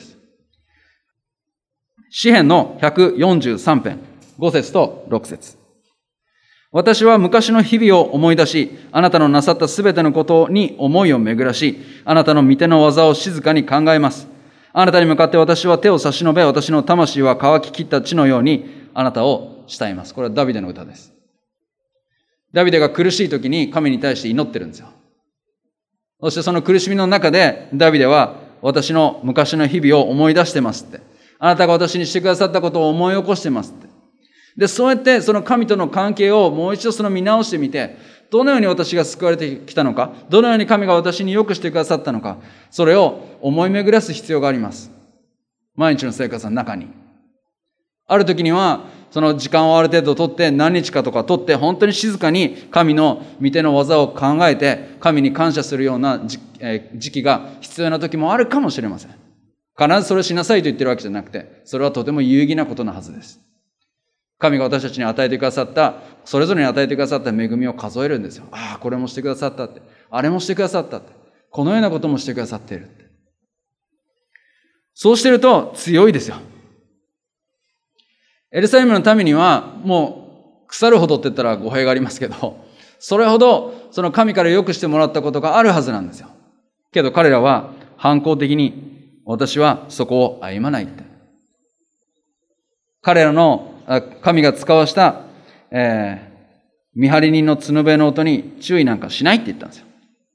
詩編のひゃくよんじゅうさん編ご節とろく節。私は昔の日々を思い出し、あなたのなさったすべてのことに思いを巡らし、あなたの御手の技を静かに考えます。あなたに向かって私は手を差し伸べ、私の魂は乾ききった地のようにあなたを慕います。これはダビデの歌です。ダビデが苦しい時に神に対して祈ってるんですよ。そしてその苦しみの中でダビデは私の昔の日々を思い出してますって。あなたが私にしてくださったことを思い起こしてますって。で、そうやってその神との関係をもう一度その見直してみて、どのように私が救われてきたのか、どのように神が私に良くしてくださったのか、それを思い巡らす必要があります。毎日の生活の中に。ある時には、その時間をある程度取って、何日かとか取って、本当に静かに神の御手の技を考えて、神に感謝するような時期が必要な時もあるかもしれません。必ずそれをしなさいと言ってるわけじゃなくて、それはとても有意義なことなはずです。 神が私たちに与えてくださった、それぞれに与えてくださった恵みを数えるんですよ。ああ、これもしてくださったって。あれもしてくださったって。このようなこともしてくださっているって。そうしてると強いですよ。エルサレムのためにはもう腐るほどって言ったら語弊がありますけど、それほどその神から良くしてもらったことがあるはずなんですよ。けど彼らは反抗的に私はそこを歩まないって。彼らの神が使わした、えー、見張り人の角笛の音に注意なんかしないって言ったんですよ。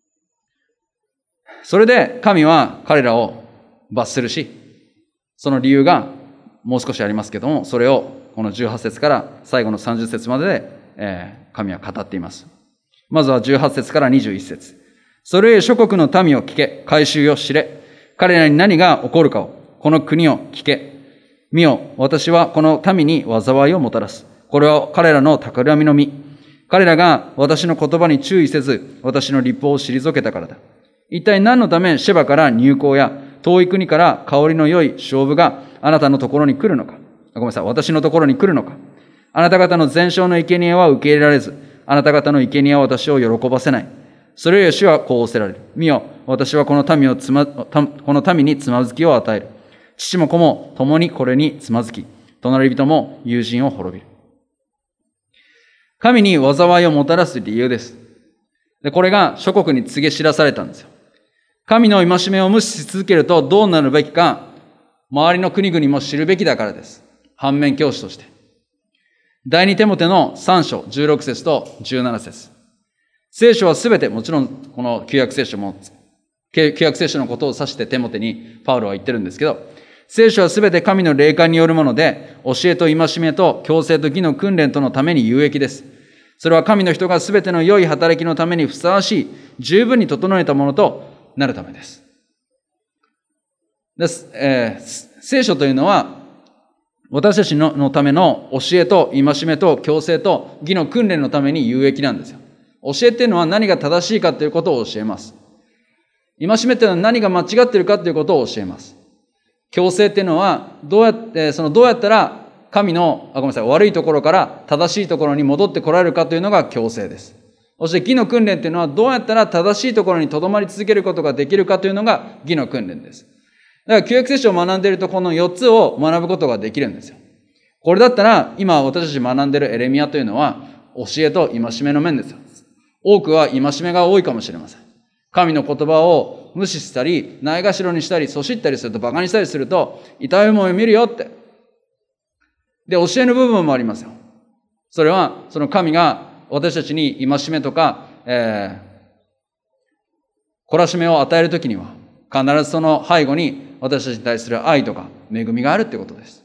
それで神は彼らを罰するし、その理由がもう少しありますけども、それをこのじゅうはち節から最後のさんじゅっ節までで、えー、神は語っています。まずはじゅうはち節からにじゅういち節。それゆえ諸国の民を聞け、改宗を知れ。彼らに何が起こるかを、この国を聞け。見よ、私はこの民に災いをもたらす。これは彼らの企みの実。彼らが私の言葉に注意せず、私の立法を退けたからだ。一体何のためシェバから入港や遠い国から香りの良い菖蒲があなたのところに来るのか。ごめんなさい、私のところに来るのか。あなた方の全焼の生贄は受け入れられず、あなた方の生贄は私を喜ばせない。それゆえ主はこう仰せられる。見よ、私はこの民をつま、この民につまずきを与える。父も子も共にこれにつまずき、隣人も友人を滅びる。神に災いをもたらす理由です。で、これが諸国に告げ知らされたんですよ。神の戒めを無視し続けるとどうなるべきか、周りの国々も知るべきだからです。反面教師として。第二テモテのさん章じゅうろく節とじゅうなな節。聖書はすべて、もちろんこの旧約聖書も、旧約聖書のことを指してテモテにパウロは言ってるんですけど、聖書はすべて神の霊感によるもので、教えと戒めと強制と義の訓練とのために有益です。それは神の人がすべての良い働きのためにふさわしい、十分に整えたものとなるためです。です、えー、聖書というのは、私たち の, のための教えと戒めと強制と義の訓練のために有益なんですよ。教えっていうのは何が正しいかということを教えます。戒めっていうのは何が間違っているかということを教えます。強制っていうのは、どうやって、そのどうやったら神の、あ、ごめんなさい、悪いところから正しいところに戻ってこられるかというのが強制です。そして義の訓練っていうのは、どうやったら正しいところに留まり続けることができるかというのが義の訓練です。だから旧約聖書を学んでいると、このよっつを学ぶことができるんですよ。これだったら、今私たち学んでいるエレミヤというのは、教えと戒めの面ですよ。多くは戒めが多いかもしれません。神の言葉を無視したり、ないがしろにしたり、そしったりすると、馬鹿にしたりすると、痛い思いを見るよって。で、教えの部分もありますよ。それは、その神が私たちに戒めとか、えー、懲らしめを与えるときには、必ずその背後に私たちに対する愛とか恵みがあるってことです。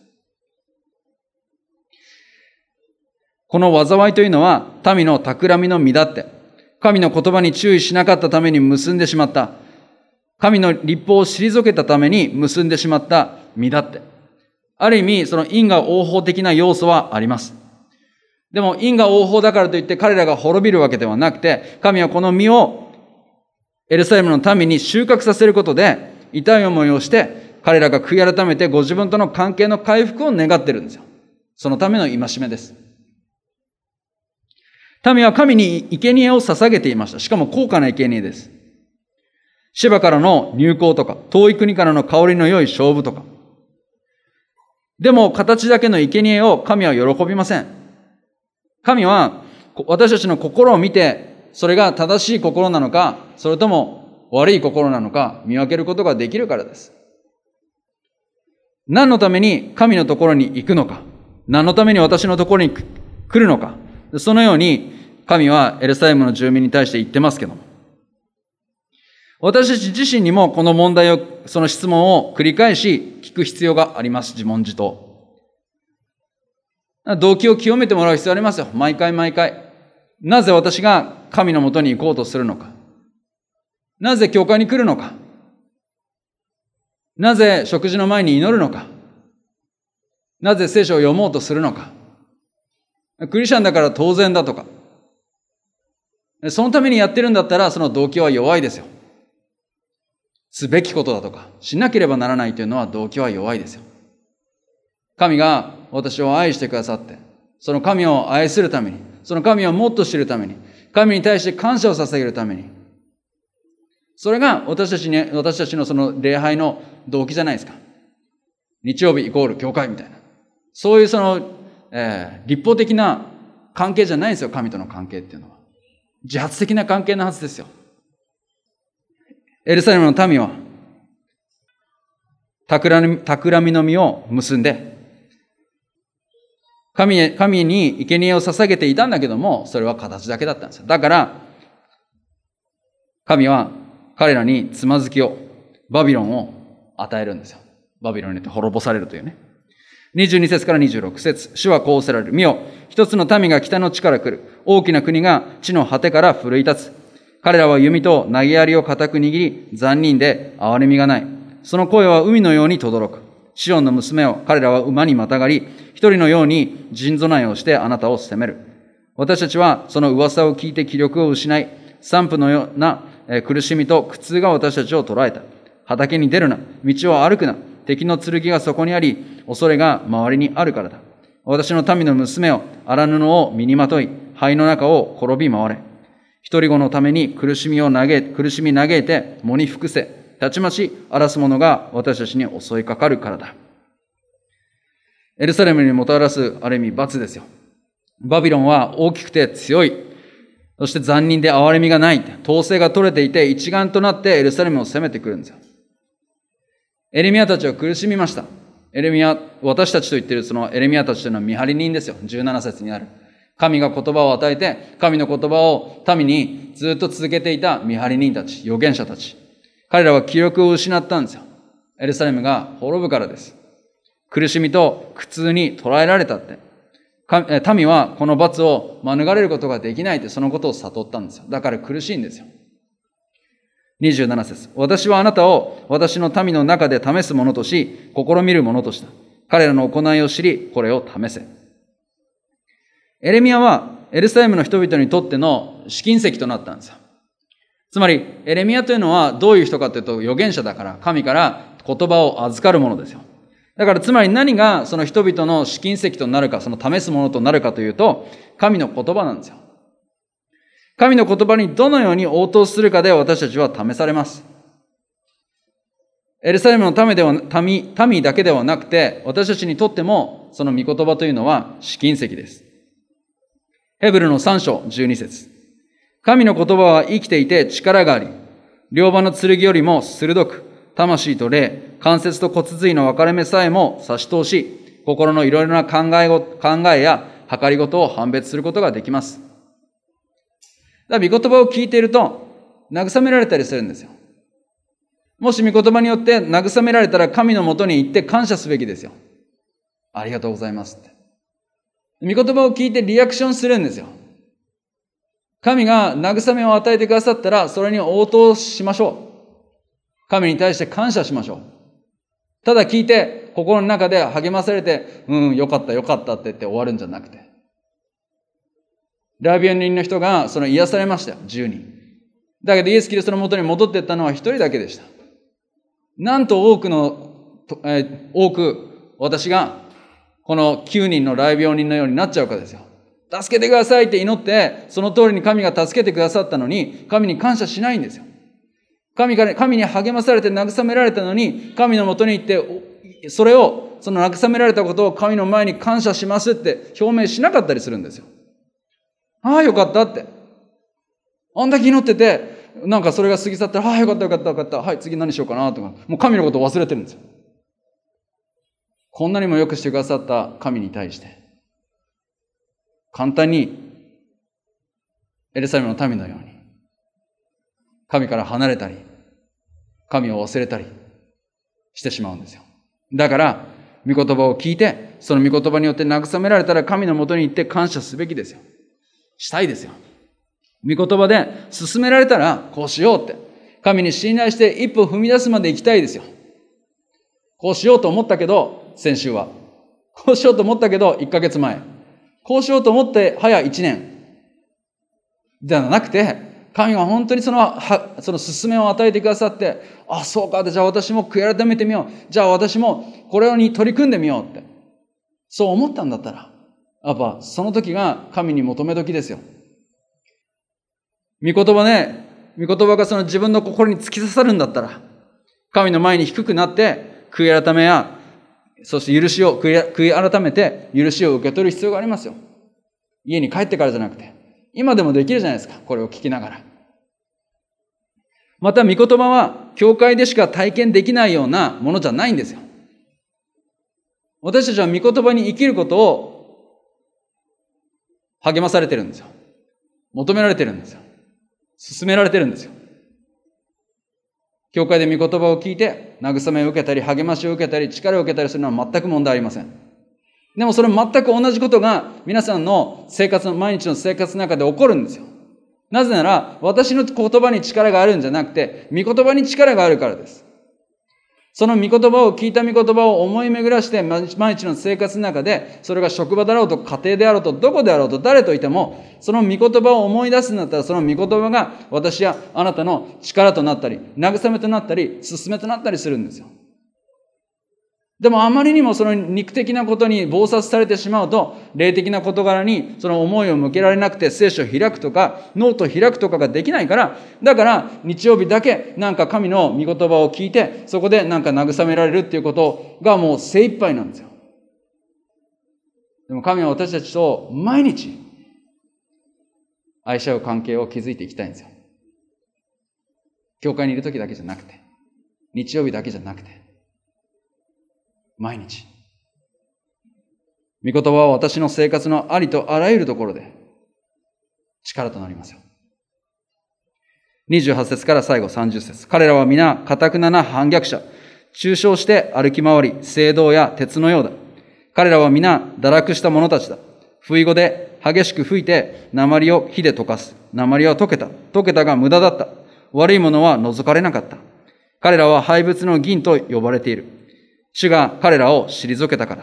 この災いというのは、民の企みの実だって、神の言葉に注意しなかったために結んでしまった。神の律法を退けたために結んでしまった実だって。ある意味、その因果応報的な要素はあります。でも因果応報だからといって彼らが滅びるわけではなくて、神はこの実をエルサレムの民に収穫させることで、痛い思いをして、彼らが悔い改めてご自分との関係の回復を願っているんですよ。そのための戒めです。民は神に生贄を捧げていました。しかも高価な生贄です。シェバからの入港とか、遠い国からの香りの良い菖蒲とか。でも、形だけの生贄を神は喜びません。神は、私たちの心を見て、それが正しい心なのか、それとも悪い心なのか、見分けることができるからです。何のために神のところに行くのか、何のために私のところに来るのか、そのように神はエルサレムの住民に対して言ってますけども、私たち自身にもこの問題を、その質問を繰り返し聞く必要があります。自問自答。動機を清めてもらう必要ありますよ。毎回毎回。なぜ私が神のもとに行こうとするのか。なぜ教会に来るのか。なぜ食事の前に祈るのか。なぜ聖書を読もうとするのか。クリスチャンだから当然だとか。そのためにやってるんだったら、その動機は弱いですよ。すべきことだとか、しなければならないというのは動機は弱いですよ。神が私を愛してくださって、 その神を愛するために、その神をもっと知るために、神に対して感謝を捧げるために。それが私たちに、私たちのその礼拝の動機じゃないですか。日曜日イコール教会みたいな。そういうその、えー、立法的な関係じゃないんですよ、神との関係っていうのは。自発的な関係のはずですよ。エルサレムの民は、企み、企みの実を結んで、神へ、神に生贄を捧げていたんだけども、それは形だけだったんですよ。だから、神は彼らにつまずきを、バビロンを与えるんですよ。バビロンによって滅ぼされるというね。にじゅうに節からにじゅうろく節、主はこうおせられる。見よ、一つの民が北の地から来る。大きな国が地の果てから奮い立つ。彼らは弓と投げ槍を固く握り、残忍で憐れみがない。その声は海のように轟く。シオンの娘を彼らは馬にまたがり、一人のように陣備えをしてあなたを責める。私たちはその噂を聞いて気力を失い、散布のような苦しみと苦痛が私たちを捉えた。畑に出るな、道を歩くな。敵の剣がそこにあり、恐れが周りにあるからだ。私の民の娘を荒布を身にまとい、灰の中を転び回れ。一人子のために苦しみを嘆え、苦しみ嘆いて喪に服せ。たちまち荒らす者が私たちに襲いかかるからだ。エルサレムにもたらすある意味罰ですよ。バビロンは大きくて強い。そして残忍で憐れみがない。統制が取れていて一丸となってエルサレムを攻めてくるんですよ。エレミヤたちは苦しみました。エレミヤ、私たちと言っているそのエレミヤたちというのは見張り人ですよ。じゅうなな節にある。神が言葉を与えて、神の言葉を民にずっと続けていた見張り人たち、預言者たち。彼らは気力を失ったんですよ。エルサレムが滅ぶからです。苦しみと苦痛に捉えられたって。民はこの罰を免れることができないってそのことを悟ったんですよ。だから苦しいんですよ。にじゅうなな節。私はあなたを私の民の中で試すものとし、試みるものとした。彼らの行いを知り、これを試せ。エレミヤはエルサレムの人々にとっての試金石となったんですよ。つまり、エレミヤというのはどういう人かというと預言者だから、神から言葉を預かるものですよ。だからつまり何がその人々の試金石となるか、その試すものとなるかというと、神の言葉なんですよ。神の言葉にどのように応答するかで私たちは試されます。エルサレムの民では、民、民だけではなくて、私たちにとってもその御言葉というのは試金石です。ヘブルのさん章じゅうに節。神の言葉は生きていて力があり、両刃の剣よりも鋭く、魂と霊、関節と骨髄の分かれ目さえも差し通し、心のいろいろな考えご、考えや計りごとを判別することができます。だから御言葉を聞いていると、慰められたりするんですよ。もし御言葉によって慰められたら神のもとに行って感謝すべきですよ。ありがとうございますって。御言葉を聞いてリアクションするんですよ。神が慰めを与えてくださったら、それに応答しましょう。神に対して感謝しましょう。ただ聞いて、心の中で励まされて、うん、よかったよかったって言って終わるんじゃなくて。ラビオ人の人がその癒されましたよ、じゅうにん。だけどイエス・キリストの元に戻っていったのは一人だけでした。なんと多くの、えー、多く私がこのきゅうにんのラビオ人のようになっちゃうかですよ。助けてくださいって祈って、その通りに神が助けてくださったのに、神に感謝しないんですよ。神から、神に励まされて慰められたのに、神のもとに行って、それを、その慰められたことを神の前に感謝しますって表明しなかったりするんですよ。ああ、よかったって。あんだけ祈ってて、なんかそれが過ぎ去ったら、ああ、よかったよかったよかった。はい、次何しようかなとか、もう神のことを忘れてるんですよ。こんなにもよくしてくださった神に対して、簡単にエルサレムの民のように神から離れたり神を忘れたりしてしまうんですよ。だから御言葉を聞いて、その御言葉によって慰められたら神のもとに行って感謝すべきですよ。したいですよ。御言葉で進められたらこうしようって神に信頼して一歩踏み出すまで行きたいですよ。こうしようと思ったけど先週は、こうしようと思ったけどいっかげつまえ、こうしようと思って早いちねんではなくて、神が本当にその、はその勧めを与えてくださって、あ、そうか、じゃあ私も悔い改めてみよう。じゃあ私もこれに取り組んでみようって。そう思ったんだったら、 やっぱその時が神に求め時ですよ。御言葉ね、御言葉がその自分の心に突き刺さるんだったら、神の前に低くなって悔い改めや、そして許しを悔い、悔い改めて許しを受け取る必要がありますよ。家に帰ってからじゃなくて、今でもできるじゃないですか、これを聞きながら。また御言葉は教会でしか体験できないようなものじゃないんですよ。私たちは御言葉に生きることを励まされてるんですよ。求められてるんですよ。勧められてるんですよ。教会で御言葉を聞いて慰めを受けたり励ましを受けたり力を受けたりするのは全く問題ありません。でもそれ全く同じことが皆さんの生活の毎日の生活の中で起こるんですよ。なぜなら私の言葉に力があるんじゃなくて御言葉に力があるからです。その御言葉を聞いた御言葉を思い巡らして毎日の生活の中で、それが職場だろうと家庭であろうとどこであろうと誰といても、その御言葉を思い出すんだったら、その御言葉が私やあなたの力となったり慰めとなったり勧めとなったりするんですよ。でもあまりにもその肉的なことに忙殺されてしまうと、霊的な事柄にその思いを向けられなくて聖書を開くとかノートを開くとかができないから、だから日曜日だけなんか神の御言葉を聞いて、そこでなんか慰められるっていうことがもう精一杯なんですよ。でも神は私たちと毎日愛し合う関係を築いていきたいんですよ。教会にいる時だけじゃなくて、日曜日だけじゃなくて、毎日。御言葉は私の生活のありとあらゆるところで力となりますよ。にじゅうはち節から最後さんじゅっ節。彼らは皆堅くなな反逆者。中傷して歩き回り、聖堂や鉄のようだ。彼らは皆堕落した者たちだ。不意語で激しく吹いて鉛を火で溶かす。鉛は溶けた。溶けたが無駄だった。悪いものは除かれなかった。彼らは廃物の銀と呼ばれている。主が彼らを退けたから。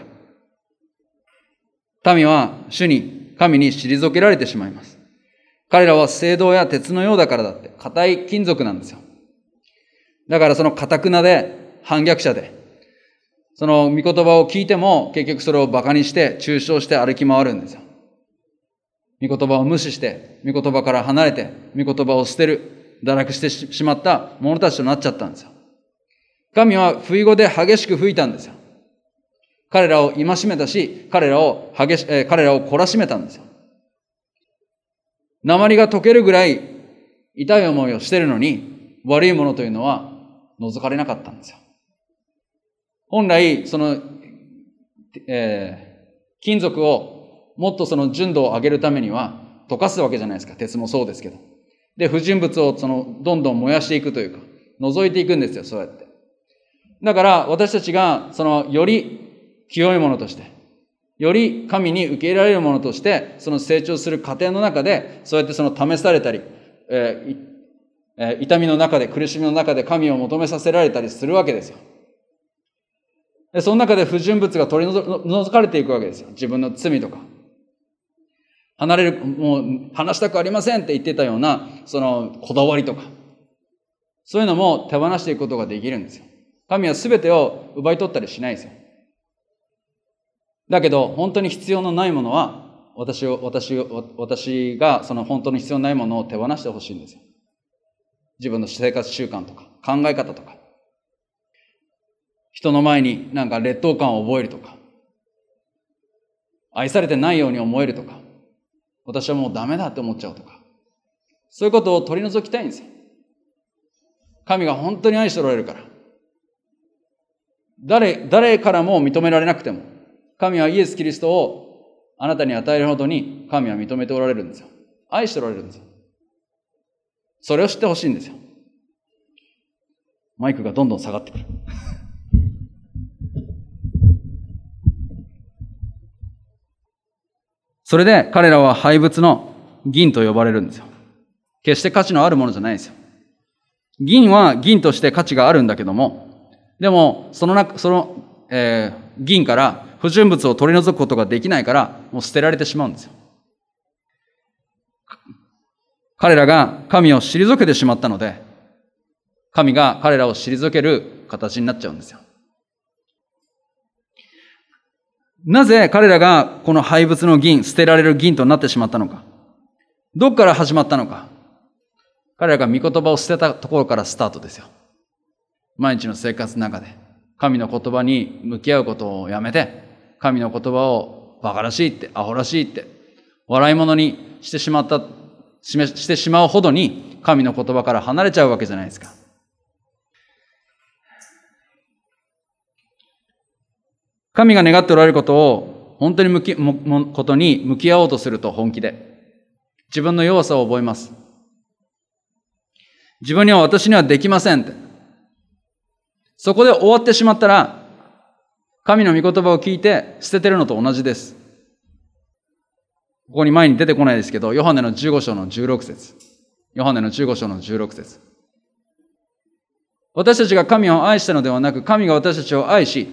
民は主に、神に退けられてしまいます。彼らは聖堂や鉄のようだからだって、硬い金属なんですよ。だからその堅くなで、反逆者で、その御言葉を聞いても結局それを馬鹿にして、中傷して歩き回るんですよ。御言葉を無視して、御言葉から離れて、御言葉を捨てる、堕落してしまった者たちとなっちゃったんですよ。神は不意語で激しく吹いたんですよ。彼らを戒めたし、彼らを激し、えー、彼らを懲らしめたんですよ。鉛が溶けるぐらい痛い思いをしているのに、悪いものというのは除かれなかったんですよ。本来、その、えー、金属をもっとその純度を上げるためには溶かすわけじゃないですか。鉄もそうですけど。で、不純物をその、どんどん燃やしていくというか、除いていくんですよ、そうやって。だから私たちがそのより清いものとして、より神に受け入れられるものとして、その成長する過程の中で、そうやってその試されたり、えーえー、痛みの中で、苦しみの中で神を求めさせられたりするわけですよ。でその中で不純物が取り除かれていくわけですよ。自分の罪とか。離れる、もう話したくありませんって言ってたような、そのこだわりとか。そういうのも手放していくことができるんですよ。神は全てを奪い取ったりしないですよ。だけど、本当に必要のないものは、私を、私を、私がその本当に必要ないものを手放してほしいんですよ。自分の生活習慣とか、考え方とか。人の前になんか劣等感を覚えるとか。愛されてないように思えるとか。私はもうダメだって思っちゃうとか。そういうことを取り除きたいんですよ。神が本当に愛しておられるから。誰、誰からも認められなくても、神はイエス・キリストをあなたに与えるほどに神は認めておられるんですよ。愛しておられるんですよ。それを知ってほしいんですよ。マイクがどんどん下がってくる。それで彼らは廃物の銀と呼ばれるんですよ。決して価値のあるものじゃないですよ。銀は銀として価値があるんだけども、でも、その中、その、えー、銀から不純物を取り除くことができないから、もう捨てられてしまうんですよ。彼らが神を退けてしまったので、神が彼らを退ける形になっちゃうんですよ。 なぜ彼らがこの廃物の銀、捨てられる銀となってしまったのか。どこから始まったのか。彼らが御言葉を捨てたところからスタートですよ。毎日の生活の中で、神の言葉に向き合うことをやめて、神の言葉を馬鹿らしいって、アホらしいって、笑い物にしてしまった、してしまうほどに、神の言葉から離れちゃうわけじゃないですか。神が願っておられることを、本当に向き、も、ことに向き合おうとすると本気で、自分の弱さを覚えます。自分には私にはできませんって。そこで終わってしまったら、神の御言葉を聞いて捨ててるのと同じです。ここに前に出てこないですけど、ヨハネのじゅうご章のじゅうろく節。ヨハネのじゅうご章のじゅうろく節。私たちが神を愛したのではなく、神が私たちを愛し、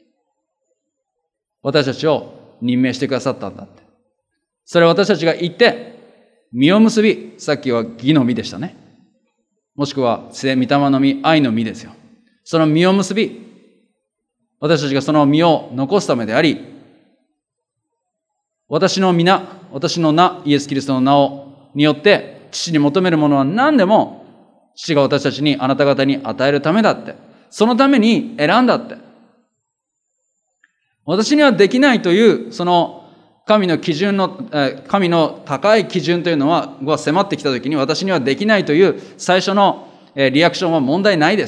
私たちを任命してくださったんだって。それを私たちが言って、実を結び、さっきは義の実でしたね。もしくは、聖御霊の実、愛の実ですよ。その実を結び、私たちがその実を残すためであり、私の皆、私の名、イエス・キリストの名を、によって、父に求めるものは何でも、父が私たちに、あなた方に与えるためだって。そのために選んだって。私にはできないという、その、神の基準の、神の高い基準というのは、が迫ってきたときに、私にはできないという最初のリアクションは問題ないです。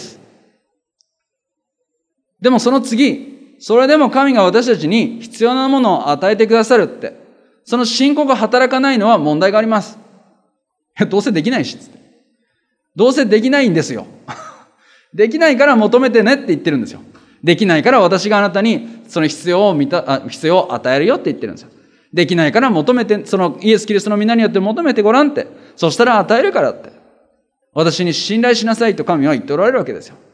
でもその次、それでも神が私たちに必要なものを与えてくださるって、その信仰が働かないのは問題があります。どうせできないし、つって。どうせできないんですよ。できないから求めてねって言ってるんですよ。できないから私があなたにその必要を満た、必要を与えるよって言ってるんですよ。できないから求めて、そのイエス・キリストの皆によって求めてごらんって。そしたら与えるからって。私に信頼しなさいと神は言っておられるわけですよ。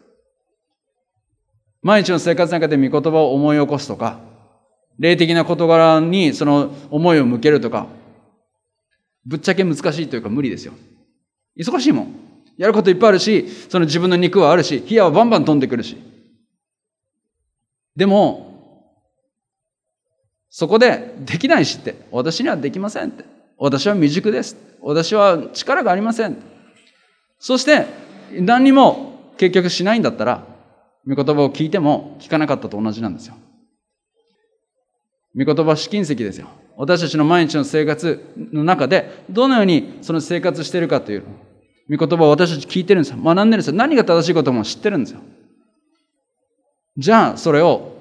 毎日の生活の中で御言葉を思い起こすとか、霊的な事柄にその思いを向けるとか、ぶっちゃけ難しいというか無理ですよ。忙しいもん。やることいっぱいあるし、その自分の肉はあるし、火はバンバン飛んでくるし。でも、そこでできないしって、私にはできませんって。私は未熟です。私は力がありません。そして、何にも結局しないんだったら、御言葉を聞いても聞かなかったと同じなんですよ。御言葉は試金石ですよ。私たちの毎日の生活の中で、どのようにその生活しているかという、御言葉を私たち聞いてるんですよ。学んでるんですよ。何が正しいことも知ってるんですよ。じゃあ、それを、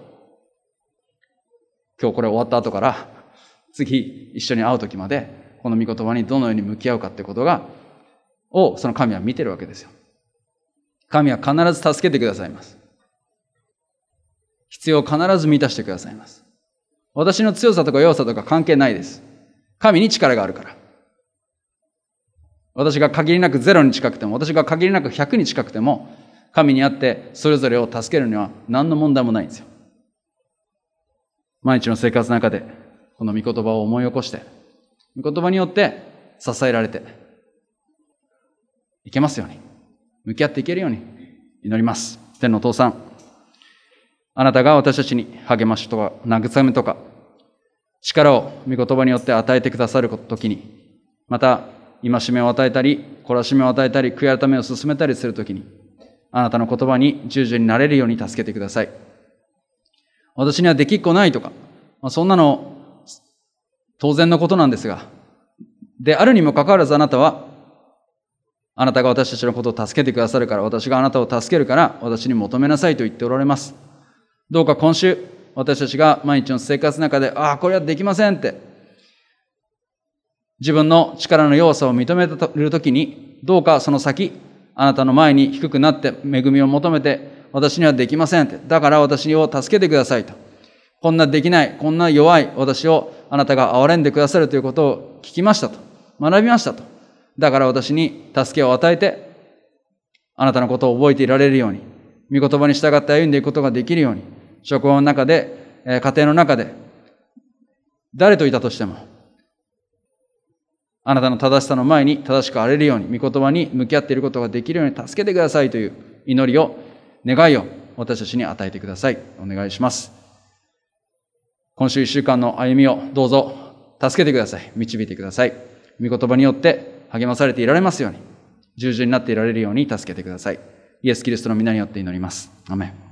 今日これ終わった後から、次一緒に会う時まで、この御言葉にどのように向き合うかってことが、をその神は見てるわけですよ。神は必ず助けてくださいます。必要を必ず満たしてくださいます。私の強さとか弱さとか関係ないです。神に力があるから。私が限りなくゼロに近くても、私が限りなくひゃくに近くても、神にあってそれぞれを助けるには何の問題もないんですよ。毎日の生活の中で、この御言葉を思い起こして、御言葉によって支えられて、いけますように、向き合っていけるように祈ります。天のお父さん、あなたが私たちに励ましとか、慰めとか、力を御言葉によって与えてくださるときに、また、戒めを与えたり、懲らしめを与えたり、悔い改めを進めたりするときに、あなたの言葉に従順になれるように助けてください。私にはできっこないとか、まあ、そんなの当然のことなんですが、であるにもかかわらずあなたは、あなたが私たちのことを助けてくださるから、私があなたを助けるから、私に求めなさいと言っておられます。どうか今週、私たちが毎日の生活の中で、ああ、これはできませんって、自分の力の弱さを認めているときに、どうかその先、あなたの前に低くなって恵みを求めて、私にはできませんって。だから私を助けてくださいと。こんなできない、こんな弱い私をあなたが憐れんでくださるということを聞きましたと。学びましたと。だから私に助けを与えて、あなたのことを覚えていられるように、御言葉に従って歩んでいくことができるように、職場の中で、家庭の中で、誰といたとしても、あなたの正しさの前に正しくあれるように、御言葉に向き合っていることができるように助けてくださいという祈りを、願いを私たちに与えてください。お願いします。 今週一週間の歩みをどうぞ助けてください。導いてください。御言葉によって励まされていられますように、従順になっていられるように助けてください。イエス・キリストの皆によって祈ります。アメン。